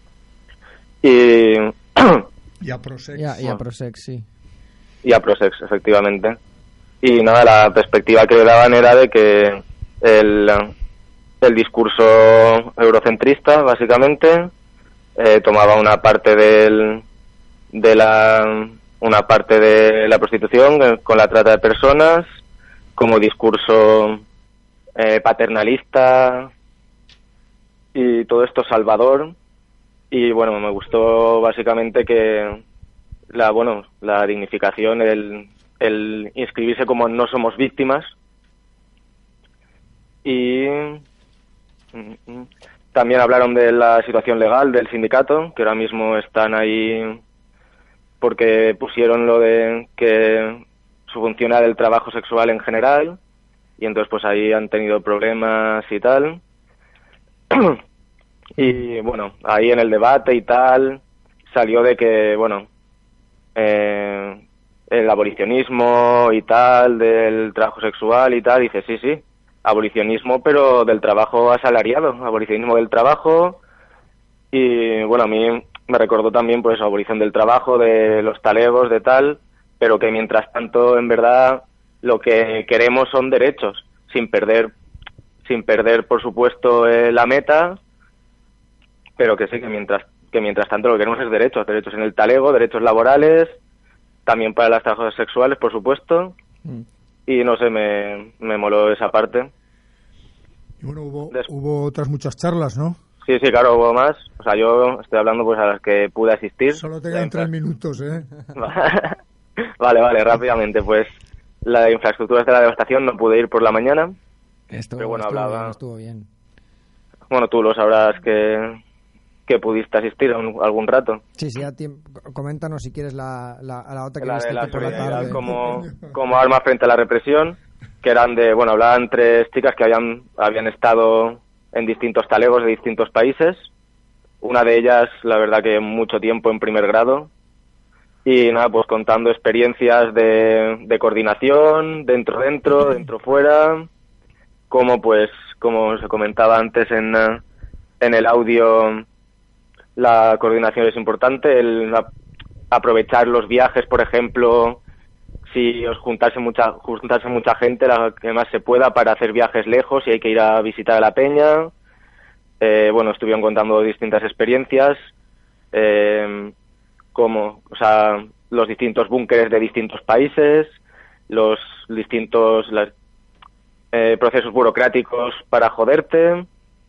Y a Prosex. Y a Prosex, sí. Y a Prosex, efectivamente. Y nada, la perspectiva que daban era de que el discurso eurocentrista, básicamente, tomaba una parte de la prostitución con la trata de personas como discurso paternalista y todo esto salvador. Y bueno, me gustó básicamente que la dignificación, el inscribirse como no somos víctimas. Y también hablaron de la situación legal del sindicato, que ahora mismo están ahí porque pusieron lo de que su función era el trabajo sexual en general, y entonces pues ahí han tenido problemas y tal. Y bueno, ahí en el debate y tal salió de que, el abolicionismo y tal, del trabajo sexual y tal, dice sí, abolicionismo, pero del trabajo asalariado, abolicionismo del trabajo. Y bueno, a mí me recordó también pues abolición del trabajo, de los talegos, de tal, pero que mientras tanto, en verdad, lo que queremos son derechos, sin perder por supuesto la meta, pero que sí, que mientras tanto lo que queremos es derechos en el talego, derechos laborales, también para las trabajadoras sexuales, por supuesto. Y no sé, me moló esa parte. Y bueno, hubo otras muchas charlas, ¿no? Sí, claro, hubo más. O sea, yo estoy hablando pues a las que pude asistir. Solo te quedan 3 minutos, ¿eh? Vale, rápidamente. Pues la de infraestructuras de la devastación no pude ir por la mañana. Pero bueno, estuvo bien. Bueno, tú lo sabrás que pudiste asistir algún rato. Sí, coméntanos si quieres a la otra que viste por la tarde. Como arma frente a la represión, que eran hablaban 3 chicas que habían estado en distintos talegos de distintos países. Una de ellas, la verdad que mucho tiempo en primer grado. Y nada, pues contando experiencias de coordinación, dentro, fuera, como se comentaba antes en el audio, la coordinación es importante, el aprovechar los viajes, por ejemplo, si os juntase mucha gente, la que más se pueda, para hacer viajes lejos, si hay que ir a visitar a la peña. Estuvieron contando distintas experiencias, los distintos búnkeres de distintos países, los distintos procesos burocráticos para joderte,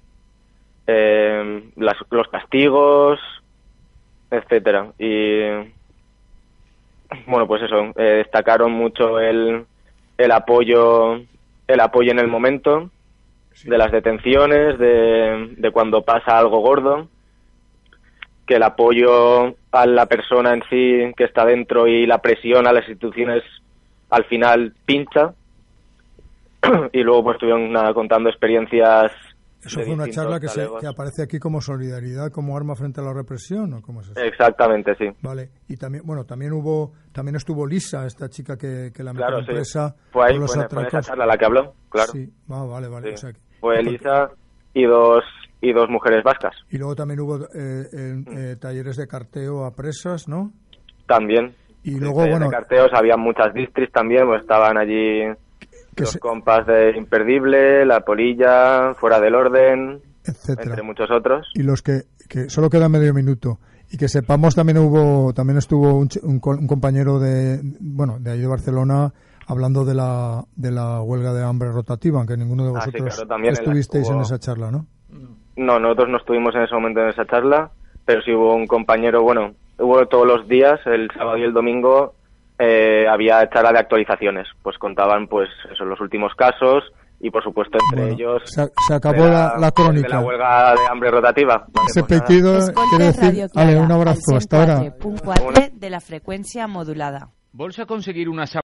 los castigos, etcétera. Y bueno, pues eso, destacaron mucho el apoyo en el momento, de las detenciones, de cuando pasa algo gordo, que el apoyo a la persona en sí que está dentro y la presión a las instituciones al final pincha. Y luego pues estuvieron contando experiencias Eso de fue una distintos charla que talegos. que aparece aquí como solidaridad, como arma frente a la represión, ¿o cómo es eso? Exactamente, sí. Vale, y también, bueno, también estuvo Lisa, esta chica que la metió Claro, en sí. presa Fue ahí, por los fue en esa atracos. charla la que habló, claro. Sí, vale. Sí. O sea que- Fue Elisa y dos mujeres vascas. y luego también hubo talleres de carteo a presas, ¿no? También. Y Sí, luego, de bueno, carteos, había muchas distris también, pues estaban allí los compas de Imperdible, La Polilla, Fuera del Orden, etcétera. entre muchos otros. Y los que solo queda medio minuto. Y que sepamos, también estuvo un compañero de ahí de Barcelona hablando de la huelga de hambre rotativa, aunque ninguno de Ah, sí, vosotros claro, también estuvisteis en hubo- esa charla, ¿no? No, nosotros no estuvimos en ese momento en esa charla, pero sí hubo un compañero, bueno, hubo todos los días, el sábado y el domingo, había charla de actualizaciones, pues contaban pues eso, los últimos casos y por supuesto entre Bueno, ellos se acabó de la crónica. de la huelga de hambre rotativa. Ese pedido quiere decir, Ale, un abrazo, hasta ahora. .4 de la freqüència modulada. Vols aconseguir una